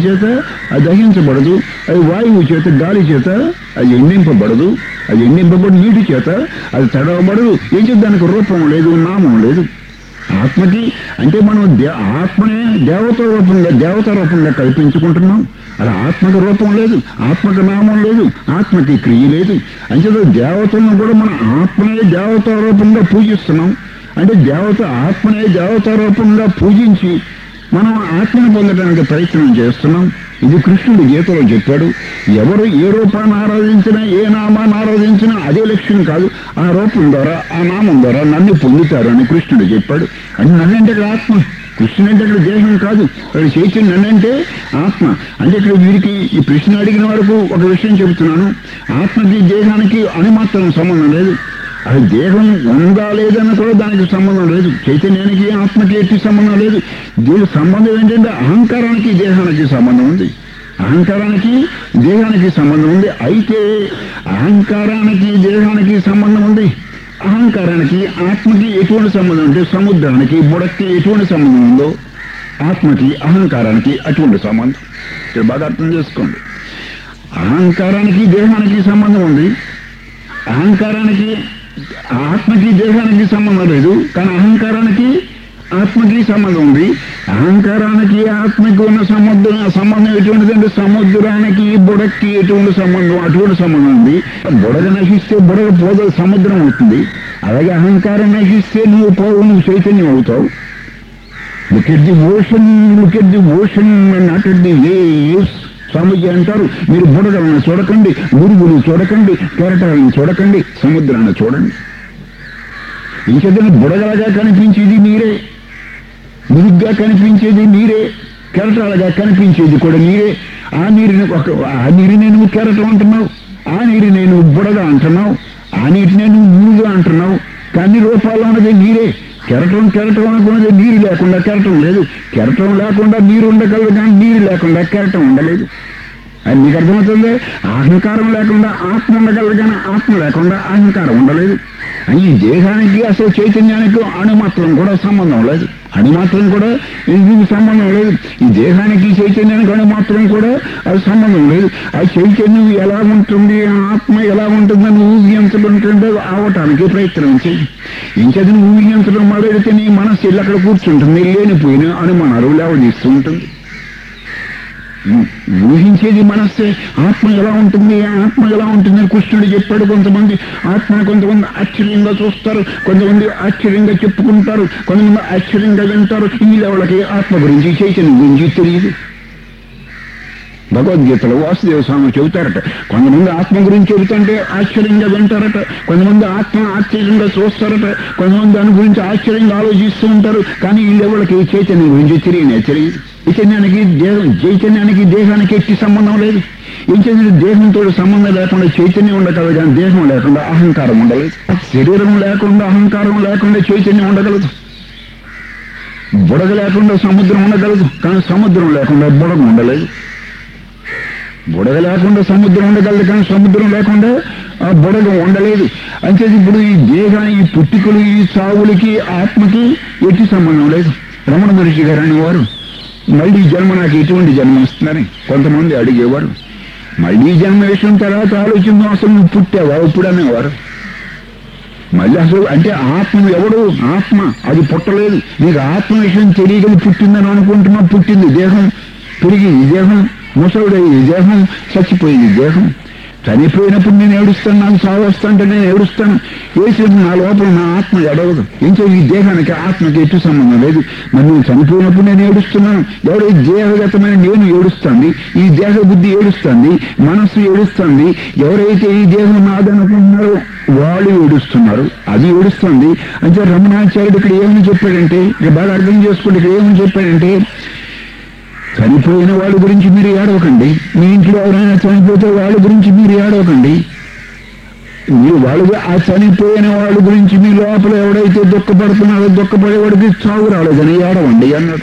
S1: అది వాయువు చేత, గాలి చేత అది ఎండింపబడదు, అది ఎండింపబడి నీటి చేత అది తడవబడదు. ఏం చేత దానికి రూపం లేదు, నామం లేదు. ఆత్మకి అంటే మనం ఆత్మనే దేవతా రూపంగా కల్పించుకుంటున్నాం. అలా ఆత్మకి రూపం లేదు, ఆత్మకి నామం లేదు, ఆత్మకి క్రియ లేదు. అంచేత దేవతలను కూడా మనం ఆత్మనే దేవతా రూపంగా పూజిస్తున్నాం. అంటే ఆత్మనే దేవతా రూపంగా పూజించి మనం ఆత్మను పొందడానికి ప్రయత్నం చేస్తున్నాం. ఇది కృష్ణుడు గీతలో చెప్పాడు. ఎవరు ఏ రూపాన్ని ఆరాధించినా, ఏ నామాన్ని ఆరాధించినా అదే లక్ష్యం కాదు. ఆ రూపం ద్వారా, ఆ నామం ద్వారా నన్ను పొందుతారు అని కృష్ణుడు చెప్పాడు. అంటే నన్నంటే ఇక్కడ ఆత్మ, కృష్ణుడు అంటే ఇక్కడ దేహం కాదు, ఇక్కడ చైతన్యం నన్నంటే ఆత్మ. అంటే ఇక్కడ వీరికి ఈ ప్రశ్న అడిగిన వరకు ఒక విషయం చెబుతున్నాను. ఆత్మకి దేహానికి అణుమాత్రం సంబంధం లేదు. అది దేహం ఉందా లేదని కూడా దానికి సంబంధం లేదు. చైతన్యానికి ఆత్మకి ఎట్టి సంబంధం లేదు. దీని సంబంధం ఏంటంటే అహంకారానికి దేహానికి సంబంధం ఉంది, అహంకారానికి దేహానికి సంబంధం ఉంది. అయితే అహంకారానికి దేహానికి సంబంధం ఉంది, అహంకారానికి ఆత్మకి ఎటువంటి సంబంధం అంటే సముద్రానికి బుడక్కి ఎటువంటి సంబంధం ఉందో ఆత్మకి అహంకారానికి అటువంటి సంబంధం. ఇక్కడ బాగా అర్థం చేసుకోండి. అహంకారానికి దేహానికి సంబంధం ఉంది, అహంకారానికి ఆత్మకి దేహానికి సంబంధం లేదు. కానీ అహంకారానికి ఆత్మకి సంబంధం ఉంది. అహంకారానికి ఆత్మకి ఉన్న సంబంధం ఎటువంటిదంటే సముద్రానికి బుడక్కి ఎటువంటి సంబంధం, అటువంటి సంబంధం ఉంది. బుడగ నశిస్తే బుడగ పోదు, సముద్రం అవుతుంది. అలాగే అహంకారం నశిస్తే నువ్వు పోవు, నువ్వు చైతన్యం అవుతావు. Look at the ocean not at the waves. Swamiji అంటారు, మీరు బుడగలను చూడకండి, గురుగులు చూడకండి, కెరటాలను చూడకండి, సముద్రాన్ని చూడండి. ఇంకేదైనా బుడగలగా కనిపించేది మీరే, మురుగ్గా కనిపించేది మీరే, కెరటాలుగా కనిపించేది కూడా మీరే. ఆ నీరుని నువ్వు కెరటం అంటున్నావు, ఆ నీరుని నువ్వు బుడగ అంటున్నావు, ఆ నీటిని నువ్వు మురుగు అంటున్నావు. కానీ రూపాల్లో ఉన్నది మీరే. కెరటం అనుకున్నది నీరు లేకుండా కెరటం లేదు, కెరటం లేకుండా నీరు ఉండగలదు, కానీ నీరు లేకుండా కెరటం ఉండలేదు. అది మీకు అర్థమవుతుంది. అహంకారం లేకుండా ఆత్మ ఉండగలదు, కానీ ఆత్మ లేకుండా అహంకారం ఉండలేదు. అని ఈ దేహానికి అసలు చైతన్యానికి అణుమాత్రం కూడా సంబంధం లేదు, అణుమాత్రం కూడా దీనికి సంబంధం లేదు. ఈ దేహానికి చైతన్యానికి అణుమాత్రం కూడా అది సంబంధం లేదు. ఆ చైతన్యం ఎలా ఉంటుంది, ఆత్మ ఎలా ఉంటుందని ఊహించడం అవటానికి ప్రయత్నం చేయి. ఇంకేది ఊహించడం మొదలెడితే నీ మనస్సు ఇల్లు అక్కడ కూర్చుంటుంది, లేనిపోయిన అనుమానాలు లేవదీస్తూ ఉంటుంది. ఊహించేది మనస్సే. ఆత్మ ఎలా ఉంటుంది, ఆత్మ ఎలా ఉంటుందని కృష్ణుడు చెప్పాడు. కొంతమంది ఆత్మను కొంతమంది ఆశ్చర్యంగా చూస్తారు, కొంతమంది ఆశ్చర్యంగా చెప్పుకుంటారు, కొంతమంది ఆశ్చర్యంగా వింటారు. ఈ లెవెలకి ఆత్మ గురించి చైతన్యం గురించి తెలియదు. భగవద్గీతలో వాసుదేవ స్వామి చెబుతారట. కొంతమంది ఆత్మ గురించి చెబుతుంటే ఆశ్చర్యంగా వింటారట, కొంతమంది ఆత్మ ఆశ్చర్యంగా చూస్తారట, కొంతమంది దాని గురించి ఆశ్చర్యంగా ఆలోచిస్తూ ఉంటారు. కానీ వీళ్ళెవరికి చైతన్యం గురించి తెలియదు. చైతన్యానికి దేహానికి ఎట్టి సంబంధం లేదు. ఏం చేసిన దేహంతో సంబంధం లేకుండా చైతన్యం ఉండగలదు, కానీ దేహం లేకుండా అహంకారం ఉండలేదు. శరీరం లేకుండా అహంకారం లేకుండా చైతన్యం ఉండగలదు. బుడగ లేకుండా సముద్రం ఉండగలదు, కానీ సముద్రం లేకుండా బుడగ ఉండలేదు. బుడగ లేకుండా సముద్రం ఉండగలదు, కానీ సముద్రం లేకుండా ఆ బుడగ ఉండలేదు. అంటే ఇప్పుడు ఈ దేహాన్ని, ఈ పుట్టుకలు, ఈ సావులకి ఆత్మకి ఎట్టి సంబంధం లేదు. రమణ మహర్షి గారు అనేవారు, మళ్ళీ జన్మ నాకు ఎటువంటి జన్మ వస్తుందని కొంతమంది అడిగేవారు. మళ్ళీ జన్మ వేసిన తర్వాత ఆలోచించడం, అసలు నువ్వు పుట్టావా ఇప్పుడు అనేవారు. మళ్ళీ అసలు అంటే ఆత్మ ఎవడు? ఆత్మ అది పుట్టలేదు. నీకు ఆత్మ విషయం తెలియగలి పుట్టిందని అనుకుంటున్నా. పుట్టింది దేహం, పెరిగింది దేహం, ముసలుడయ్యి దేహం, చచ్చిపోయింది దేహం. చనిపోయినప్పుడు నేను ఏడుస్తాను, నాకు సాగు వస్తాంటే నేను ఏడుస్తాను. ఏసినప్పుడు నా లోపల నా ఆత్మ ఎడవదు. ఇంకో ఈ దేహానికి ఆత్మకి ఎటు సంబంధం లేదు. మరి నేను చనిపోయినప్పుడు నేను ఏడుస్తున్నాను. ఎవరైతే దేహగతమైన నేను ఏడుస్తుంది, ఈ దేహ బుద్ధి ఏడుస్తుంది, మనస్సు ఏడుస్తుంది. ఎవరైతే ఈ దేహం నాదనుకుంటున్నారో వాళ్ళు ఏడుస్తున్నారు, అది ఏడుస్తుంది. అంటే రమణాచార్యుడు ఇక్కడ ఏమని చెప్పాడంటే, ఇక బాగా అర్థం చేసుకోండి, ఇక్కడ ఏమని చెప్పాడంటే, చనిపోయిన వాళ్ళ గురించి మీరు ఏడవకండి. మీ ఇంట్లో ఎవరైనా చనిపోతే వాళ్ళ గురించి మీరు ఏడవకండి. మీరు ఆ చనిపోయిన వాళ్ళ గురించి మీ లోపల ఎవడైతే దుఃఖపడుతున్నారో దుఃఖపడేవాడికి చావు రాలేదని ఏడవండి అన్నాడు.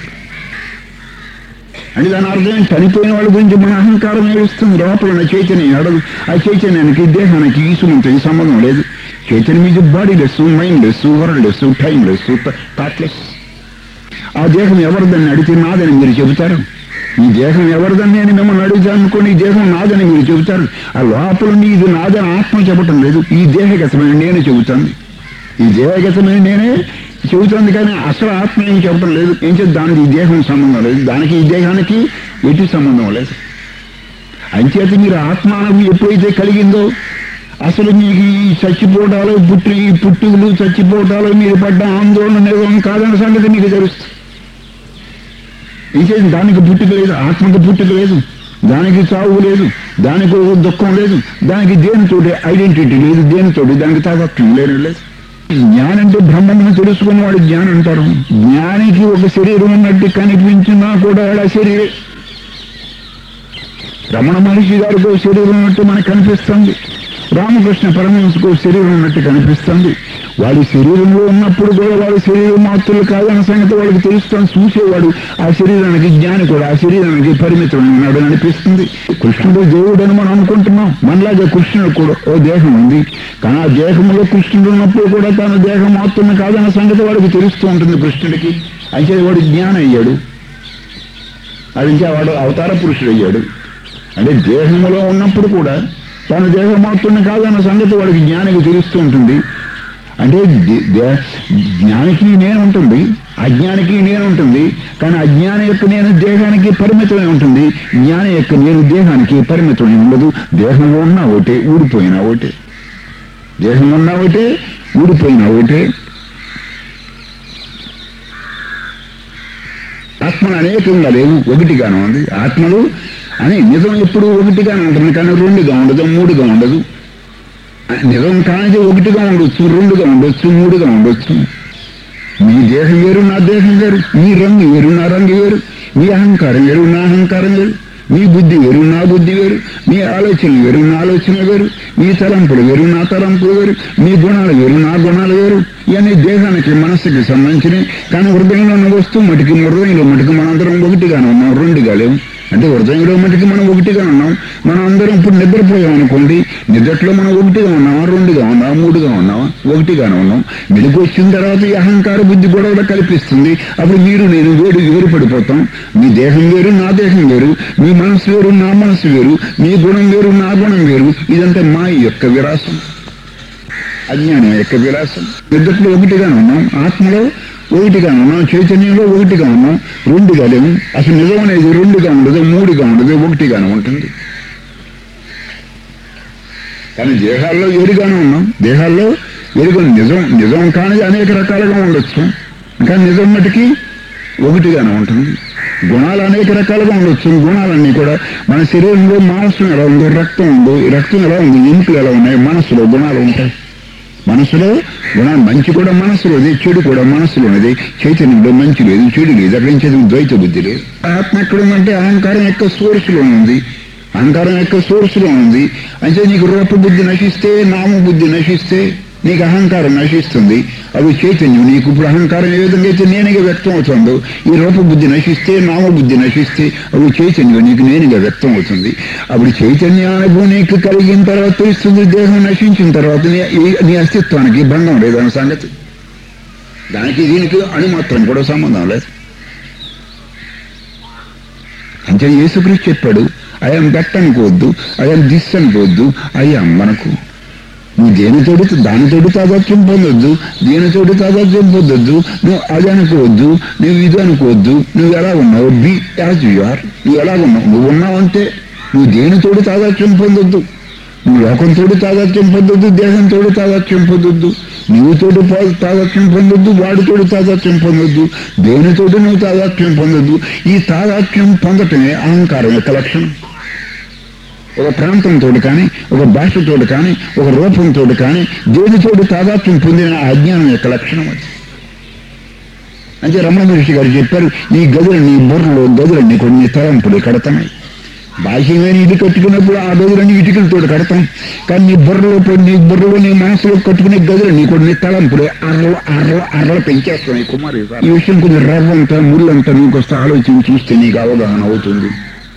S1: అని దాని అర్థం చనిపోయిన వాళ్ళ గురించి మన అహంకారం ఏడుస్తుంది, లోపల ఉన్న చైతన్యం ఏడదు. ఆ చైతన్యానికి దేహానికి ఈసుమంతో సంబంధం లేదు. చైతన్యం ఇది bodyless, mindless, worldless, timeless, thoughtless. ఆ దేహం ఎవరిదని అడిగితే నాదని మీరు చెబుతారు. ఈ దేహం ఎవరిదని అని మిమ్మల్ని అడుగుతాను అనుకోండి, ఈ దేహం నాదని మీరు చెబుతారు. ఆ లోపల ఇది నాదని ఆత్మ చెప్పటం లేదు, ఈ దేహగతమైన నేనే చెబుతాను. ఈ దేహగతమైన నేనే చెబుతుంది, కానీ అసలు ఆత్మ ఏం చెప్పడం లేదు. ఏం చేసి దానికి ఈ దేహం సంబంధం లేదు, దానికి ఈ దేహానికి ఎటు సంబంధం లేదు. అంచేత మీరు ఆత్మానం ఎప్పుడైతే కలిగిందో అసలు మీకు ఈ చచ్చిపోవటాలు ఈ పుట్టుకలు చచ్చిపోవటాలు మీరు పడ్డ ఆందోళన నిజం కాదన్న సంగతి మీకు తెలుస్తుంది. ఇంకేం దానికి పుట్టుక లేదు, ఆత్మకు పుట్టుక లేదు, దానికి చావు లేదు, దానికి దుఃఖం లేదు, దానికి దేనితోటి ఐడెంటిటీ లేదు, దేనితోటి దానికి తాగత్వం లేదు. జ్ఞానంటే బ్రహ్మను తెలుసుకున్నవాడు జ్ఞానం అంటారు. జ్ఞానికి ఒక శరీరం ఉన్నట్టు కనిపించినా కూడా ఆ శరీరం. రమణ మహర్షి గారికి ఒక శరీరం ఉన్నట్టు మనకు కనిపిస్తుంది, రామకృష్ణ పరమహంసకు శరీరం ఉన్నట్టు కనిపిస్తుంది. వాడి శరీరంలో ఉన్నప్పుడు కూడా వాడి శరీరం మాత్రులు కాదన్న సంగతి వాళ్ళకి తెలుస్తాను. చూసేవాడు ఆ శరీరానికి జ్ఞాని కూడా ఆ శరీరానికి పరిమితం ఉన్నాడు అనిపిస్తుంది. కృష్ణుడు దేవుడు అని మనం అనుకుంటున్నాం. మనలాగే కృష్ణుడు కూడా ఓ దేహం ఉంది, కానీ ఆ దేహంలో కృష్ణుడు ఉన్నప్పుడు కూడా తన దేహం మాత్రమే కాదన్న సంగతి వాడికి తెలుస్తూ ఉంటుంది కృష్ణుడికి. అయితే వాడు జ్ఞానం అయ్యాడు, అది ఇంకా వాడు అవతార పురుషుడు అయ్యాడు. అంటే దేహంలో ఉన్నప్పుడు కూడా తన దేహం మాత్రమే కాదన్న సంగతి వాడికి జ్ఞానికి తెలుస్తూ ఉంటుంది. అంటే జ్ఞానికి నేను ఉంటుంది, అజ్ఞానికి నేను ఉంటుంది. కానీ అజ్ఞాని యొక్క నేను దేహానికి పరిమితమై ఉంటుంది, జ్ఞాని యొక్క నేను దేహానికి పరిమితమై ఉండదు. దేహంలో ఉన్నా ఒకటే, ఊడిపోయినా ఒకటే. దేహం ఉన్నా ఒకటే, ఊడిపోయినా ఒకటే. ఆత్మలు అనేకంగా లేవు, ఒకటిగానే ఉంది. ఆత్మలు అని నిజం ఎప్పుడు ఒకటిగానే ఉంటుంది, కానీ రెండుగా ఉండదు, మూడుగా ఉండదు. నిజం కానిది ఒకటిగా ఉండొచ్చు, రెండుగా ఉండొచ్చు, మూడుగా ఉండొచ్చు. మీ దేహం వేరు, నా దేహం వేరు. మీ రంగు వేరు, నా రంగు వేరు. మీ అహంకారం వేరు, నా అహంకారం వేరు. మీ బుద్ధి వేరు, నా బుద్ధి వేరు. మీ ఆలోచన వేరు, నా ఆలోచన వేరు. మీ తలంపులు వేరు, నా తలంపులు వేరు. మీ గుణాలు వేరు, నా గుణాలు వేరు. ఇవన్నీ దేహానికి మనస్సుకి సంబంధించినవి. కానీ హృదయంలో ఉన్న వస్తువు మటుకు మనందరం ఒకటిగానే ఉన్నాం, రెండుగా లేవు. అంటే హృదయంలో మటుకు మనం ఒకటిగా ఉన్నాం. మనం అందరం ఇప్పుడు నిద్రపోయాం అనుకోండి, నిద్రలో మనం ఒకటిగా ఉన్నామా, రెండుగా ఉన్నామా, మూడుగా ఉన్నామా, ఒకటిగానే ఉన్నాం. మెలకు వచ్చిన తర్వాత ఈ అహంకార బుద్ధి గొడవలు కల్పిస్తుంది. అప్పుడు మీరు నేను వేరు పడిపోతాం. మీ దేహం వేరు, నా దేహం వేరు. మీ మనసు వేరు, నా మనసు వేరు. మీ గుణం వేరు, నా గుణం వేరు. ఇదంతా మాయ యొక్క విలాసం, అజ్ఞానం యొక్క విలాసం. నిద్రలో ఒకటిగానే ఉన్నాం, ఆత్మలో ఒకటిగా ఉన్నాం, చైతన్యంలో ఒకటిగా ఉన్నాం, రెండుగా లేము. అసలు నిజం అనేది రెండుగా ఉండదు, మూడుగా ఉండదు, ఒకటిగానే ఉంటుంది. కానీ దేహాల్లో ఏడుగానే ఉన్నాం. దేహాల్లో ఏడుగా నిజం కానిది అనేక రకాలుగా ఉండొచ్చు, కానీ నిజం మటుకి ఒకటిగానే ఉంటుంది. గుణాలు అనేక రకాలుగా ఉండొచ్చు. గుణాలన్నీ కూడా మన శరీరంలో మాంసం ఎలా ఉందో, రక్తం ఉందో, ఈ రక్తం ఎలా ఉంది, ఎముకలు ఎలా ఉన్నాయి, మనసులో గుణాలు ఉంటాయి. మనసులో గుణాలు, మంచి కూడా మనసులోది, చెడు కూడా మనసులోనిది. చైతన్యంలో మంచి లేదు, చెడు లేదు, అక్కడి నుంచి ద్వైత బుద్ధి లేదు. ఆత్మ ఎక్కడ ఉందంటే అహంకారం యొక్క సోర్సులో ఉంది. అహంకారం యొక్క సోర్సులో ఉంది. అంటే నీకు రూపబుద్ధి నశిస్తే, నామబుద్ధి నశిస్తే నీకు అహంకారం నశిస్తుంది. అవి చైతన్యం. నీకు ఇప్పుడు అహంకారం ఏ విధంగా అయితే నేనుగా వ్యక్తం అవుతుందో, ఈ రూపబుద్ధి నశిస్తే, నామబుద్ధి నశిస్తే అవి చైతన్యం నీకు నేనుగా వ్యక్తం అవుతుంది. అప్పుడు చైతన్యానుభవం నీకు కలిగిన తర్వాత తెలుస్తుంది. దేహం నశించిన తర్వాత నీ అస్తిత్వానికి భంగం లేదు అన్న సంగతి. దానికి దీనికి అణుమాత్రం కూడా సంబంధం లేదు. అంటే యేసుక్రీస్తు చెప్పాడు, అయం దట్ అనుకోవద్దు, అయం దిస్ అనుకోవద్దు, అయం మనకు. నువ్వు దానితోటి తాదాత్యం పొందొద్దు, దీనితోటి తాదాత్యం పొందొద్దు. నువ్వు అది అనుకోవద్దు, నువ్వు ఇది అనుకోవద్దు. నువ్వు ఎలా ఉన్నావు, బి యాజ్ యు ఆర్. నువ్వు ఎలా ఉన్నావు, నువ్వు ఉన్నావంటే. నువ్వు దేనితోటి తాదాత్యం పొందొద్దు. నువ్వు లోకంతో తాదాత్యం పొందొద్దు, దేహంతో తాదాత్యం పొందొద్దు, నువ్వుతోటి తాదాత్యం పొందొద్దు, వాడితోటి తాదాత్యం పొందొద్దు, దేనితోటి నువ్వు తాదాత్యం పొందొద్దు. ఈ తాదాత్యం పొందటమే అహంకారం యొక్క లక్షణం. ఒక ప్రాంతంతో కానీ, ఒక భాషతో కానీ, ఒక రూపంతో కానీ దేనితోటి తాదాత్యం పొందిన అజ్ఞానం యొక్క లక్షణం అది. అంటే రమణ మహర్షి గారు చెప్పారు, ఈ గదులన్నీ బుర్రలో గదులన్నీ కొన్ని తలంపులు కడతాయి. బాహ్యమైన ఇది కట్టుకున్నప్పుడు ఆ గదులన్నీ ఇటుకలతో కడతాం. కానీ నీ బుర్రలో నీ మనసులో కట్టుకునే గదులన్నీ కొన్ని తలంపులు అర్రలు పెంచేస్తున్నాయి కుమారి. ఈ విషయం కొంచెం రవ్వంతా ముళ్ళంతా నీకు వస్తే ఆలోచన చూస్తే నీకు అవగాహన అవుతుంది.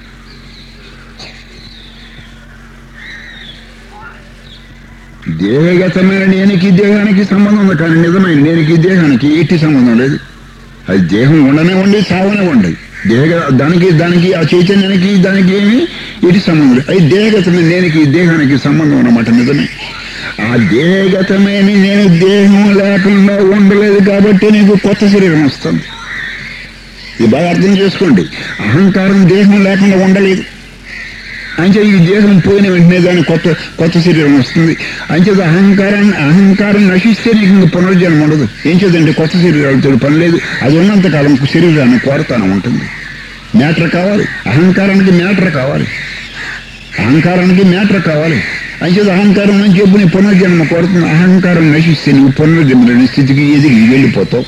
S1: దేహగతమైన నేనికి దేహానికి సంబంధం ఉంది, కానీ నిజమైన నేనికి దేహానికి ఎట్టి సంబంధం లేదు. అది దేహం ఉండనే ఉండి, సావనే ఉండదు. దానికి ఆ చైతన్యానికి దానికి ఏమి ఎట్టి సంబంధం లేదు. అది దేహగతమైన నేనికి దేహానికి సంబంధం అన్నమాట. నిజమే. ఆ దేహగతమైన నేను దేహం లేకుండా ఉండలేదు కాబట్టి నీకు కొత్త శరీరం వస్తుంది. ఇది బాగా అర్థం చేసుకోండి. అహంకారం దేహం లేకుండా ఉండలేదు. అంచేది ఈ దేహం పోయిన వెంటనే దాని కొత్త శరీరం వస్తుంది. అంచేది అహంకారం నశిస్తే నీకు ఇంక పునర్జన్మ ఉండదు. ఏం చేద్దంటే కొత్త శరీరాలతో పని లేదు. అది ఉన్నంతకాలం శరీరాన్ని కోరతానే ఉంటుంది. మ్యాటర్ కావాలి, అహంకారానికి మ్యాటర్ కావాలి, అంచేది అహంకారం నుంచి చెప్పు నీ పునర్జన్మ కోరుతుంది. అహంకారం నశిస్తే నువ్వు పునర్జన్మ స్థితికి ఎదిగి వెళ్ళిపోతావు.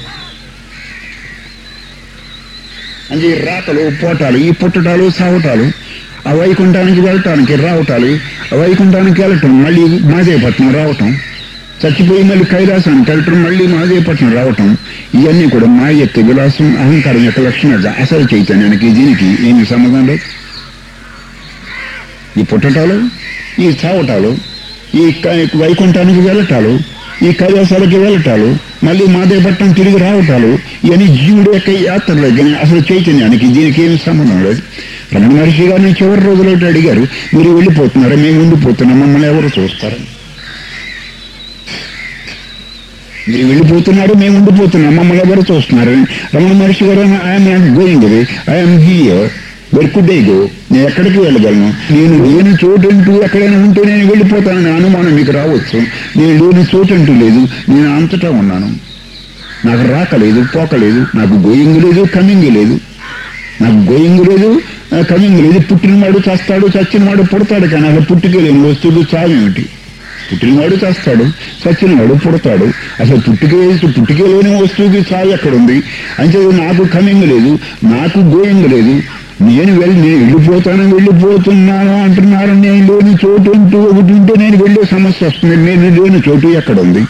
S1: అంటే ఈ రాతలు పోటాలు, ఈ పుట్టటాలు సావటాలు, ఆ వైకుంఠానికి వెళ్ళటానికి రావటాలు, ఆ వైకుంఠానికి వెళ్ళటం, మళ్ళీ మహదేవపట్నం రావటం, చచ్చిపోయి మళ్ళీ కైలాసానికి వెళ్ళటం, మళ్ళీ మహదేవపట్నం రావటం, ఇవన్నీ కూడా మాయ యొక్క విలాసం, అహంకారం యొక్క లక్షణాలు. అసలు చైతన్యానికి దీనికి ఏమి సంబంధం లేదు. ఈ పుట్టటాలు, ఈ చావటాలు, ఈ వైకుంఠానికి వెళ్ళటాలు, ఈ కైలాసాలకి వెళ్ళటాలు, మళ్ళీ మహదేవపట్నం తిరిగి రావటాలు, ఇవన్నీ జీవుడు యొక్క యాత్రలు. కానీ అసలు చైతన్యానికి దీనికి ఏమి సంబంధం లేదు. రమణ మహర్షి గారిని చివరి రోజులో అడిగారు, మీరు వెళ్ళిపోతున్నారా, మేము ఉండిపోతున్నాం, మమ్మల్ని ఎవరు చూస్తారు? మీరు వెళ్ళిపోతున్నారు, మేము ఉండిపోతున్నాం, మమ్మల్ని ఎవరు చూస్తున్నారు? Ramana Maharshi garu, I'm not going away, I'm here, where could I go? నేను ఎక్కడికి వెళ్ళగలను? నేను లేని చోటంటూ ఎక్కడైనా ఉంటే నేను వెళ్ళిపోతానని అనుమానం మీకు రావచ్చు. నేను లేని చోటంటూ లేదు, నేను అంతటా ఉన్నాను. నాకు రాకలేదు, పోకలేదు, నాకు గోయింగ్ లేదు, కమింగ్ లేదు. పుట్టినవాడు చస్తాడు, చచ్చినవాడు పుడతాడు. కానీ అసలు పుట్టుకలేని వస్తువులు చావేమిటి? పుట్టినవాడు చస్తాడు, చచ్చినవాడు పుడతాడు. అసలు పుట్టుకలేని వస్తువుకి చావు ఎక్కడుంది? అంటే నాకు కమింగ్ లేదు, నాకు గోయింగ్ లేదు. నేను వెళ్ళిపోతున్నాను అంటున్నారు. నేను లేని చోటు అంటూ ఒకటి ఉంటే నేను వెళ్ళే సమస్య వస్తుంది. నేను లేని చోటు ఎక్కడ ఉంది?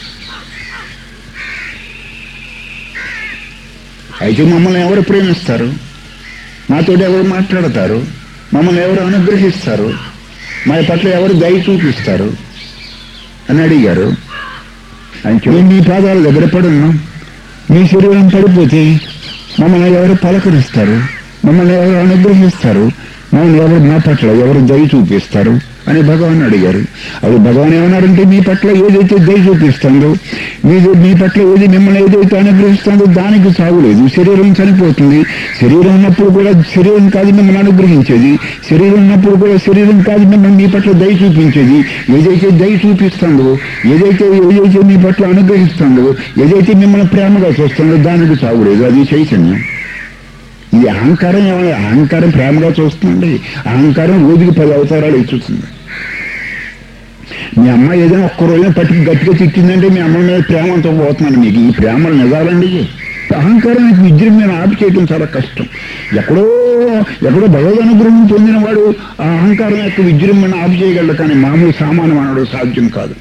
S1: అయితే మమ్మల్ని ఎవరు ప్రేమిస్తారు? మాతో ఎవరు మాట్లాడతారు? మమ్మల్ని ఎవరు అనుగ్రహిస్తారు? మా పట్ల ఎవరు దయ చూపిస్తారు అని అడిగారు. అంటే మీ పాదాల దగ్గర పడున్నాం, మీ శరీరం పడిపోతే మమ్మల్ని ఎవరు పలకరిస్తారు? మమ్మల్ని ఎవరు అనుగ్రహిస్తారు? మమ్మల్ని ఎవరు మా పట్ల ఎవరు దయ చూపిస్తారు అని భగవాన్ అడిగారు. అది భగవాన్ ఏమన్నారంటే, మీ పట్ల ఏదైతే దయ చూపిస్తుందో, మీ పట్ల మిమ్మల్ని ఏదైతే అనుగ్రహిస్తుందో దానికి సాగులేదు. శరీరం చనిపోతుంది. శరీరం ఉన్నప్పుడు కూడా శరీరం కాదు మిమ్మల్ని అనుగ్రహించేది. శరీరం ఉన్నప్పుడు కూడా శరీరం కాదు మిమ్మల్ని మీ పట్ల దయ చూపించేది. ఏదైతే దయ చూపిస్తుందో, ఏదైతే మీ పట్ల అనుగ్రహిస్తుందో, ఏదైతే మిమ్మల్ని ప్రేమగా చూస్తుందో దానికి సాగులేదు. అది చైతన్యం. ఇది అహంకారం ఏమైనా అహంకారం ప్రేమగా చూస్తుందండి. అహంకారం రోజుకి 10 అవతారాలు ఇచ్చుతుంది. మీ అమ్మ ఏదైనా ఒక్క రోజున పట్టుకు గట్టిగా తిట్టిందంటే మీ అమ్మ మీద ప్రేమంతో పోతున్నాను. మీకు ఈ ప్రేమలు నిజాలండి. అహంకారానికి విజృంభణ ఆపు చేయడం చాలా కష్టం. ఎక్కడో భగవద్ అనుగ్రహం పొందిన వాడు ఆ అహంకారం యొక్క విజృంభణ ఆపు చేయగలడు, కానీ మామూలు సామాన్య మానవుడు సాధ్యం కాదు.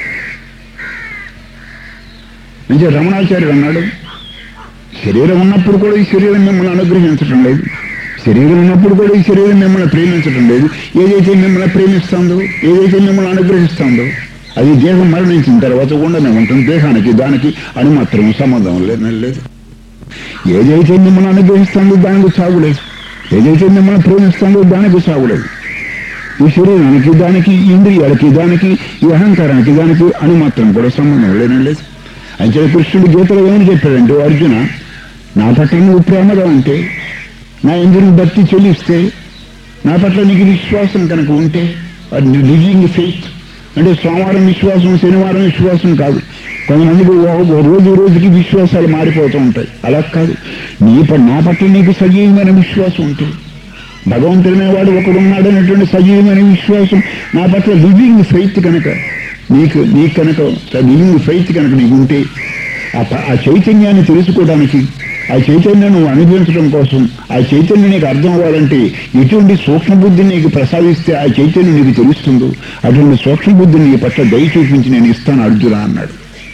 S1: అంటే రమణాచార్యుడు అన్నాడు, శరీరం ఉన్నప్పుడు కూడా ఈ శరీరం మిమ్మల్ని అనుగ్రహించడం లేదు, శరీరం ఉన్నప్పుడు కూడా ఈ శరీరం మిమ్మల్ని ప్రేమించడం లేదు. ఏదైతే మిమ్మల్ని ప్రేమిస్తుందో, ఏదైతే మిమ్మల్ని అనుగ్రహిస్తుందో అది దేహం మరణించిన తర్వాత ఉండనే ఉంటుంది. దేహానికి దానికి అని మాత్రం సంబంధం లేదు. ఏదైతే మిమ్మల్ని అనుగ్రహిస్తుందో దానికి సాగులేదు, ఏదైతే మిమ్మల్ని ప్రేమిస్తుందో దానికి సాగులేదు. ఈ శరీరానికి దానికి, ఇంద్రియాలకి దానికి, ఈ అహంకారానికి దానికి అని మాత్రం కూడా సంబంధం లేదు. అయితే కృష్ణుడు గీతలో ఏమని చెప్పాడంటే, అర్జున నా పట్ల నువ్వు ప్రేమగా ఉంటే, నా ఇంద్రుని భక్తి చెల్లిస్తే, నా పట్ల నీకు విశ్వాసం కనుక ఉంటే, లివింగ్ ఫెయిత్ అంటే సోమవారం విశ్వాసం, శనివారం విశ్వాసం కాదు. కొంతమందికి రోజుకి విశ్వాసాలు మారిపోతూ ఉంటాయి. అలా కాదు, నా పట్ల నీకు సజీవమైన విశ్వాసం ఉంటుంది, భగవంతుడనే వాడు ఒకడు ఉన్నాడనేటువంటి సజీవమైన విశ్వాసం నా పట్ల లివింగ్ ఫెయిత్ కనుక నీకు కనుక లివింగ్ ఫెయిత్ కనుక నీకు ఉంటే, ఆ చైతన్యాన్ని తెలుసుకోవడానికి, ఆ చైతన్యం నువ్వు అనుభవించడం కోసం, ఆ చైతన్యం నీకు అర్థం అవ్వాలంటే ఎటువంటి సూక్ష్మబుద్ధిని నీకు ప్రసాదిస్తే ఆ చైతన్యం నీకు తెలుస్తుందో అటువంటి సూక్ష్మబుద్ధిని నీ పట్ల దయ చూపించి నేను ఇస్తాను అర్జున అన్నాడు.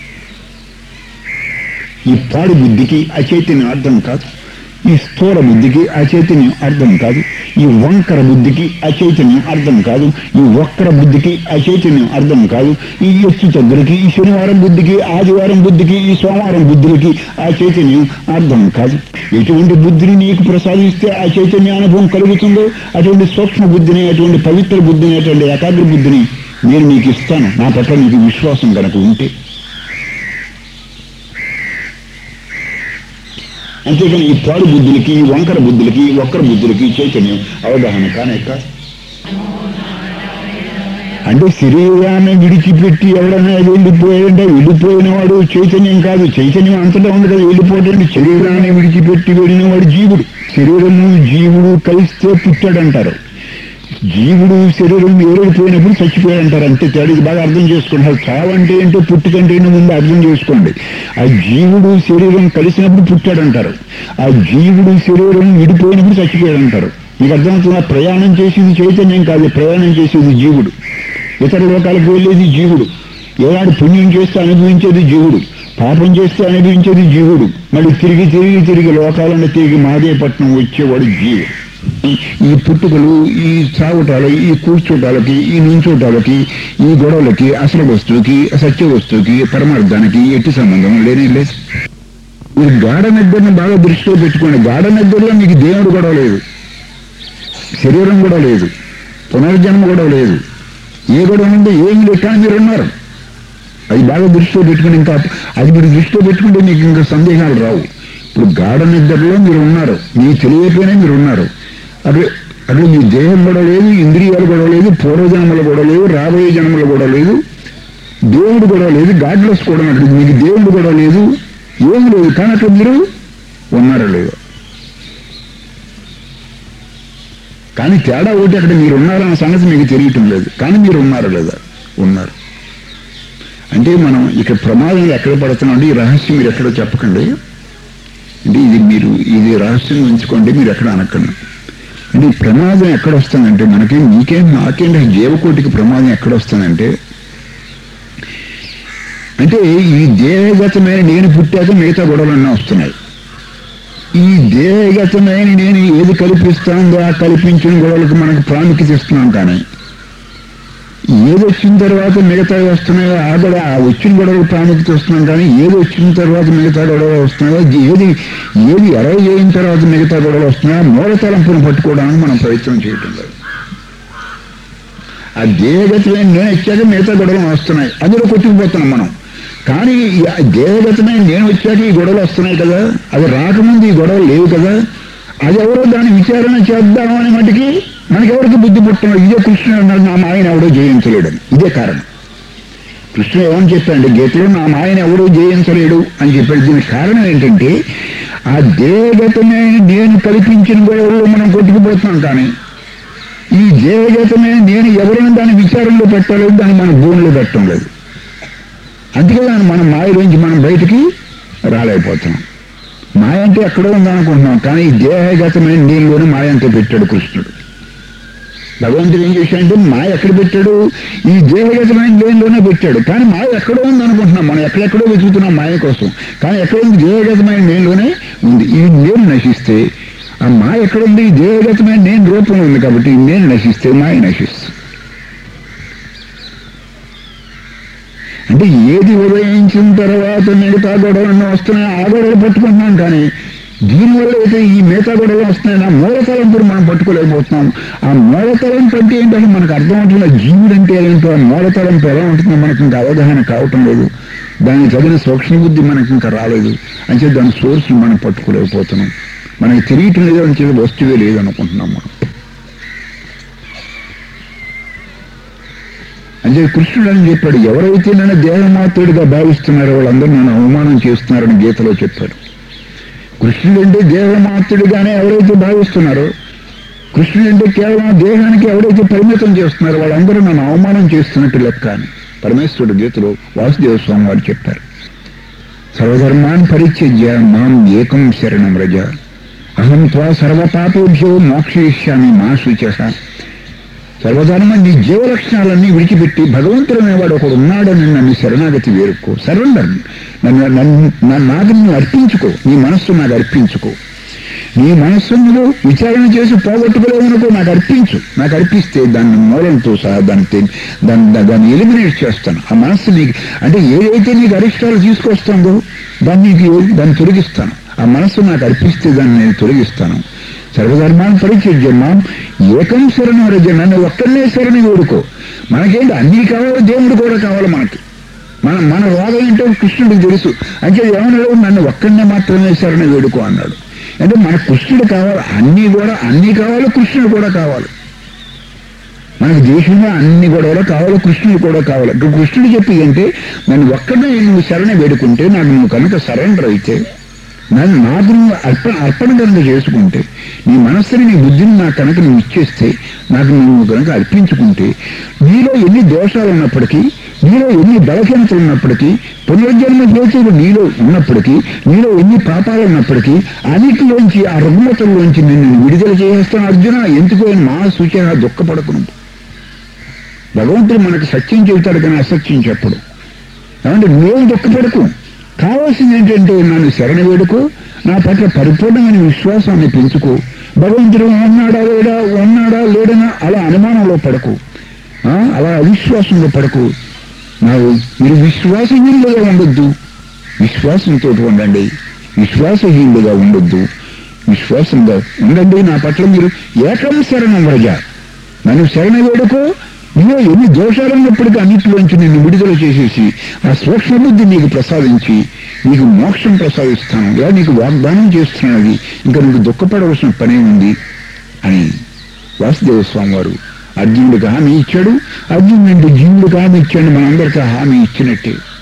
S1: ఈ పాడు బుద్ధికి ఆ చైతన్యం అర్థం కాదు, ఈ స్థూల బుద్ధికి ఆ చైతన్యం అర్థం కాదు, ఈ వంకర బుద్ధికి ఆ చైతన్యం అర్థం కాదు, ఈ వక్ర బుద్ధికి ఆ చైతన్యం అర్థం కాదు, ఈ ఎత్తు తగ్గులకి, ఈ శనివారం బుద్ధికి, ఆదివారం బుద్ధికి, ఈ సోమవారం బుద్ధులకి ఆ చైతన్యం అర్థం కాదు. ఎటువంటి బుద్ధిని నీకు ప్రసాదిస్తే ఆ చైతన్య అనుభవం కలుగుతుందో అటువంటి సూక్ష్మ బుద్ధిని, అటువంటి పవిత్ర బుద్ధిని, అటువంటి ఏకాగ్ర బుద్ధిని నేను నీకు ఇస్తాను, నా పట్ల నీకు విశ్వాసం కనుక ఉంటే. అంతేకాని ఈ పాడు బుద్ధులకి, ఈ వంకర బుద్ధులకి, ఈ వక్ర బుద్ధులకి చైతన్యం అవగాహన కానే కాదు. అంటే శరీరాన్ని విడిచిపెట్టి ఎవడన్నా వెళ్ళిపోయాడంటే వెళ్ళిపోయిన వాడు చైతన్యం కాదు, చైతన్యం అంతటా ఉంది కదా. వెళ్ళిపోయాడంటే శరీరాన్ని విడిచిపెట్టి వెళ్ళిన వాడు జీవుడు. శరీరము జీవుడు కలిస్తే పుట్టాడంటారు. జీవుడు శరీరం ఏరైపోయినప్పుడు చచ్చిపోయాడంటారు. అంతే తేడా. ఇది బాగా అర్థం చేసుకుంటారు. చావంటే ఏంటో పుట్టుకంటే ఏంటో ముందు అర్థం చేసుకోండి. ఆ జీవుడు శరీరం కలిసినప్పుడు పుట్టాడంటారు, ఆ జీవుడు శరీరం విడిపోయినప్పుడు చచ్చిపోయాడంటారు. మీకు అర్థమవుతున్న ప్రయాణం చేసేది చైతన్యం కాదు, ప్రయాణం చేసేది జీవుడు. ఇతర లోకాలకు వెళ్ళేది జీవుడు. ఏనాడు పుణ్యం చేస్తే అనుభవించేది జీవుడు, పాపం చేస్తే అనుభవించేది జీవుడు. మళ్ళీ తిరిగి లోకాలను తిరిగి మాదేపట్నం వచ్చేవాడు జీవుడు. ఈ పుట్టుకలు, ఈ చావటాలు, ఈ కూర్చోటాలకి, ఈ నుంచోటాలకి, ఈ గొడవలకి, అసలు వస్తువుకి, సత్య వస్తువుకి, పరమార్థానికి ఎట్టి సంబంధం లేనే లేదు. మీరు గాఢ నిద్రను బాగా దృష్టిలో పెట్టుకోండి. గాఢ నిద్రలో మీకు దేవుడు గొడవ లేదు, శరీరం గొడవ లేదు, పునర్జన్మ గొడవ లేదు, ఏ గొడవ ఉంటే ఏమి లేదు, కానీ మీరు ఉన్నారు. అది బాగా దృష్టిలో పెట్టుకుని, ఇంకా అది మీరు దృష్టిలో పెట్టుకుంటే మీకు ఇంకా సందేహాలు రావు. ఇప్పుడు గాఢ నిద్రలో మీరు ఉన్నారు, మీకు తెలియకపోయినా మీరు ఉన్నారు. అక్కడ మీ దేహం గొడవ లేదు, ఇంద్రియాలు గొడవ లేదు, పూర్వజన్మల గొడవ లేదు, రాబోయే జన్మల గొడవ లేదు, దేవుడు గొడవ లేదు, గాడ్లెస్ కూడా అక్కడ మీకు దేవుడు గొడవ లేదు, ఏమి లేదు. కానీ అక్కడ మీరు ఉన్నారా లేదా? కానీ తేడా ఒకటి, అక్కడ మీరు ఉన్నారన్న సంగతి మీకు తెలియటం లేదు, కానీ మీరు ఉన్నారా లేదా? ఉన్నారు. అంటే మనం ఇక్కడ ప్రమాదం ఎక్కడ పడుతున్నాం అంటే ఈ రహస్యం మీరు ఎక్కడో చెప్పకండి. అంటే ఇది రహస్యంగా ఉంచుకోండి, మీరు ఎక్కడ అనకండి. అంటే ఈ ప్రమాదం ఎక్కడ వస్తుందంటే మనకి, మీకేం నాకేంటి జీవకోటికి ప్రమాదం ఎక్కడ వస్తుందంటే, అంటే ఈ దేహగతమైన నేను పుట్టాక మిగతా గొడవలన్నీ వస్తున్నాయి. ఈ దేహగతమైన నేను ఏది కల్పిస్తానో ఆ కల్పించిన గొడవలకు మనకు ప్రాముఖ్యత ఇస్తున్నాం. కానీ ఏది వచ్చిన తర్వాత మిగతా వస్తున్నాయో ఆ వచ్చిన గొడవలకు ప్రాముఖ్యత వస్తున్నాం. కానీ ఏది వచ్చిన తర్వాత మిగతా గొడవలు వస్తున్నాయో, ఏది అరవై అయిన తర్వాత మిగతా గొడవలు వస్తున్నాయో మూలతలంపును పట్టుకోవడానికి మనం ప్రయత్నం చేయటం లేదు. ఆ దేహగతమైన నేను వచ్చాక మిగతా గొడవలు వస్తున్నాయి, అందులో కొట్టుకుపోతున్నాం మనం. కానీ దేహగతమైన నేను వచ్చాక ఈ గొడవలు వస్తున్నాయి కదా, అది రాకముందు ఈ గొడవలు లేవు కదా. అది ఎవరో దాన్ని విచారణ చేద్దాము అనే మటుకి మనకెవరికి బుద్ధి పుట్టిన. ఇదే కృష్ణుడు అన్నాడు, నా మాయను ఎవడో జయించలేడని. ఇదే కారణం. కృష్ణుడు ఏమని చెప్పాడు గీతలో, నా మాయను ఎవడో జయించలేడు అని చెప్పాడు. దీనికి కారణం ఏంటంటే ఆ దేహగతమైన నేను కల్పించిన గొడవల్లో మనం కొట్టుకుపోతున్నాం. కానీ ఈ దేహగతమైన నేను ఎవరైనా దాన్ని విచారంలో పెట్టలేదు, దాన్ని మనం భూమిలో పెట్టడం లేదు. అందుకే దాన్ని మనం మాయలోంచి మనం బయటికి రాలేకపోతున్నాం. మాయ అంటే ఎక్కడో ఉందనుకుంటున్నాం, కానీ ఈ దేహగతమైన నీళ్ళలోనే మాయ అంతా పెట్టాడు కృష్ణుడు. భగవంతుడు ఏం చేశాడంటే మాయ ఎక్కడ పెట్టాడు? ఈ దేహగతమైన లేనిలోనే పెట్టాడు. కానీ మాయ ఎక్కడో ఉందనుకుంటున్నాం, మనం ఎక్కడెక్కడో వెతుకుతున్నాం మాయ కోసం. కానీ ఎక్కడ ఉంది? దేహగతమైన లేనిలోనే ఉంది. ఈ నేను నశిస్తే ఆ మాయ ఎక్కడుంది? ఈ దేహగతమైన నేను రూపంలో ఉంది. కాబట్టి ఈ నేను నశిస్తే మాయ నశిస్తుంది. అంటే ఏది ఉదయించిన తర్వాత మిగతా గొడవలన్నీ వస్తున్నాయి, ఆ గొడవలు పట్టుకుంటున్నాం. కానీ దీనివల్ల అయితే ఈ మిగతా గొడవలు వస్తున్నాయి, ఆ మూలతలంపుడు మనం పట్టుకోలేకపోతున్నాం. ఆ మూలతలంపు అంటే ఏంటంటే మనకు అర్థమవుతుంది. జీవుడు అంటే ఏంటో, ఆ మూలతలంపు ఎలా ఉంటుందో మనకు ఇంకా అవగాహన కావటం లేదు. దానికి తగిన సూక్ష్మ బుద్ధి మనకి ఇంకా రాలేదు. అంటే దాని సోర్స్ మనం పట్టుకోలేకపోతున్నాం. మనకి తెలియటం లేదు అని చెప్పి వస్తువే లేదనుకుంటున్నాం మనం. అంటే కృష్ణుడు అని చెప్పాడు, ఎవరైతే నన్ను దేహమాత్రుడిగా భావిస్తున్నారో వాళ్ళందరూ నన్ను అవమానం చేస్తున్నారని గీతలో చెప్పాడు. కృష్ణుడు అంటే దేహమాత్రుడిగానే ఎవరైతే భావిస్తున్నారో, కృష్ణుడు అంటే కేవలం దేహానికి ఎవరైతే పరిమితం చేస్తున్నారో వాళ్ళందరూ నన్ను అవమానం చేస్తున్నట్టు లెక్క అని పరమేశ్వరుడు గీతలో వాసుదేవ స్వామి వారు చెప్పారు. సర్వధర్మాన్ పరిత్యజ్య మాం ఏకం శరణం వ్రజ అహం త్వా సర్వపాపేభ్యో మోక్షయిష్యామి మా శుచః. సర్వధర్మ నీ జీవలక్షణాలన్నీ విడిచిపెట్టి భగవంతుడు అనేవాడు ఒకడు ఉన్నాడని నన్ను శరణాగతి వేరుకో. సరెండర్, నాకు నువ్వు అర్పించుకో. నీ మనస్సు నాకు అర్పించుకో. నీ మనస్సు నువ్వు విచారణ చేసి పోగొట్టుకోలేవనుకో, నాకు అర్పించు. నాకు అర్పిస్తే దాన్ని మూలంతో సహా దాన్ని ఎలిమినేట్ చేస్తాను. ఆ మనస్సు నీకు అంటే ఏదైతే నీకు అరిష్టాలు తీసుకొస్తుందో దాన్ని తొలగిస్తాను. ఆ మనస్సు నాకు అర్పిస్తే దాన్ని నేను తొలగిస్తాను. సర్వధర్మాన్ని పరిత్యజ్యమాం ఏకం శరణం వ్రజ. నన్ను ఒక్కనే శరణి వేడుకో. మనకేంటి అన్నీ కావాలి, దేవుడు కూడా కావాలి మనకి. మన రోగం ఏంటో కృష్ణుడికి తెలుసు. అంటే ఏమన్నాడు? నన్ను ఒక్కనే మాత్రమే శరణి వేడుకో అన్నాడు. అంటే మన కృష్ణుడు కావాలి, అన్నీ కావాలి, కృష్ణుడు కూడా కావాలి. మనకు దేశంలో అన్ని గొడవలు కావాలి, కృష్ణుడు కూడా కావాలి. కృష్ణుడు చెప్పి అంటే నన్ను ఒక్కనే నువ్వు శరణి వేడుకుంటే, నాకు నువ్వు కనుక సరెండర్ అయితే, నాకు నువ్వు అర్పణ కనుక చేసుకుంటే, నీ మనస్సుని నీ బుద్ధిని నాకు కనుక నువ్వు ఇచ్చేస్తే, నాకు నువ్వు కనుక అర్పించుకుంటే, నీలో ఎన్ని దోషాలు ఉన్నప్పటికీ, నీలో ఎన్ని బలహీనతలు ఉన్నప్పటికీ, పునర్జన్మ హేతువులు నీలో ఉన్నప్పటికీ, నీలో ఎన్ని పాపాలు ఉన్నప్పటికీ, అన్నిటిలోంచి ఆ రుగ్మతల్లోంచి నిన్ను విడుదల చేసేస్తాను అర్జున. ఎందుకో మా సూచన దుఃఖపడకు. భగవంతుడు మనకు సత్యం చెబుతాడు కానీ అసత్యం చెప్పడు. కాబట్టి నువ్వేం దుఃఖపడకు. కావాల్సింది ఏంటంటే నన్ను శరణ వేడుకో, నా పట్ల పరిపూర్ణమైన విశ్వాసాన్ని పెంచుకో. భగవంతుడు ఉన్నాడా లేడనా అలా అనుమానంలో పడకు, అలా అవిశ్వాసంలో పడకు. మీరు విశ్వాసహీనులుగా ఉండొద్దు, విశ్వాసంతో ఉండండి. విశ్వాసహీనులుగా ఉండొద్దు, విశ్వాసంగా ఉండండి. నా పట్ల మీరు ఏకం శరణం వ్రజ. నన్ను శరణ వేడుకో. నీలో ఎన్ని దోషాలున్నప్పటికీ అన్నింటిలోంచి నిన్ను విడుదల చేసేసి ఆ సూక్ష్మబుద్ధి నీకు ప్రసాదించి నీకు మోక్షం ప్రసాదిస్తాను, ఇలా నీకు వాగ్దానం చేస్తున్నది. ఇంకా నీకు దుఃఖపడవలసిన పనే ఉంది అని వాసుదేవ స్వామి వారు అర్జునుడికి హామీ ఇచ్చాడు. అర్జునుడు జీవుడికి హామీ ఇచ్చాడు, మనందరికీ హామీ ఇచ్చినట్టే.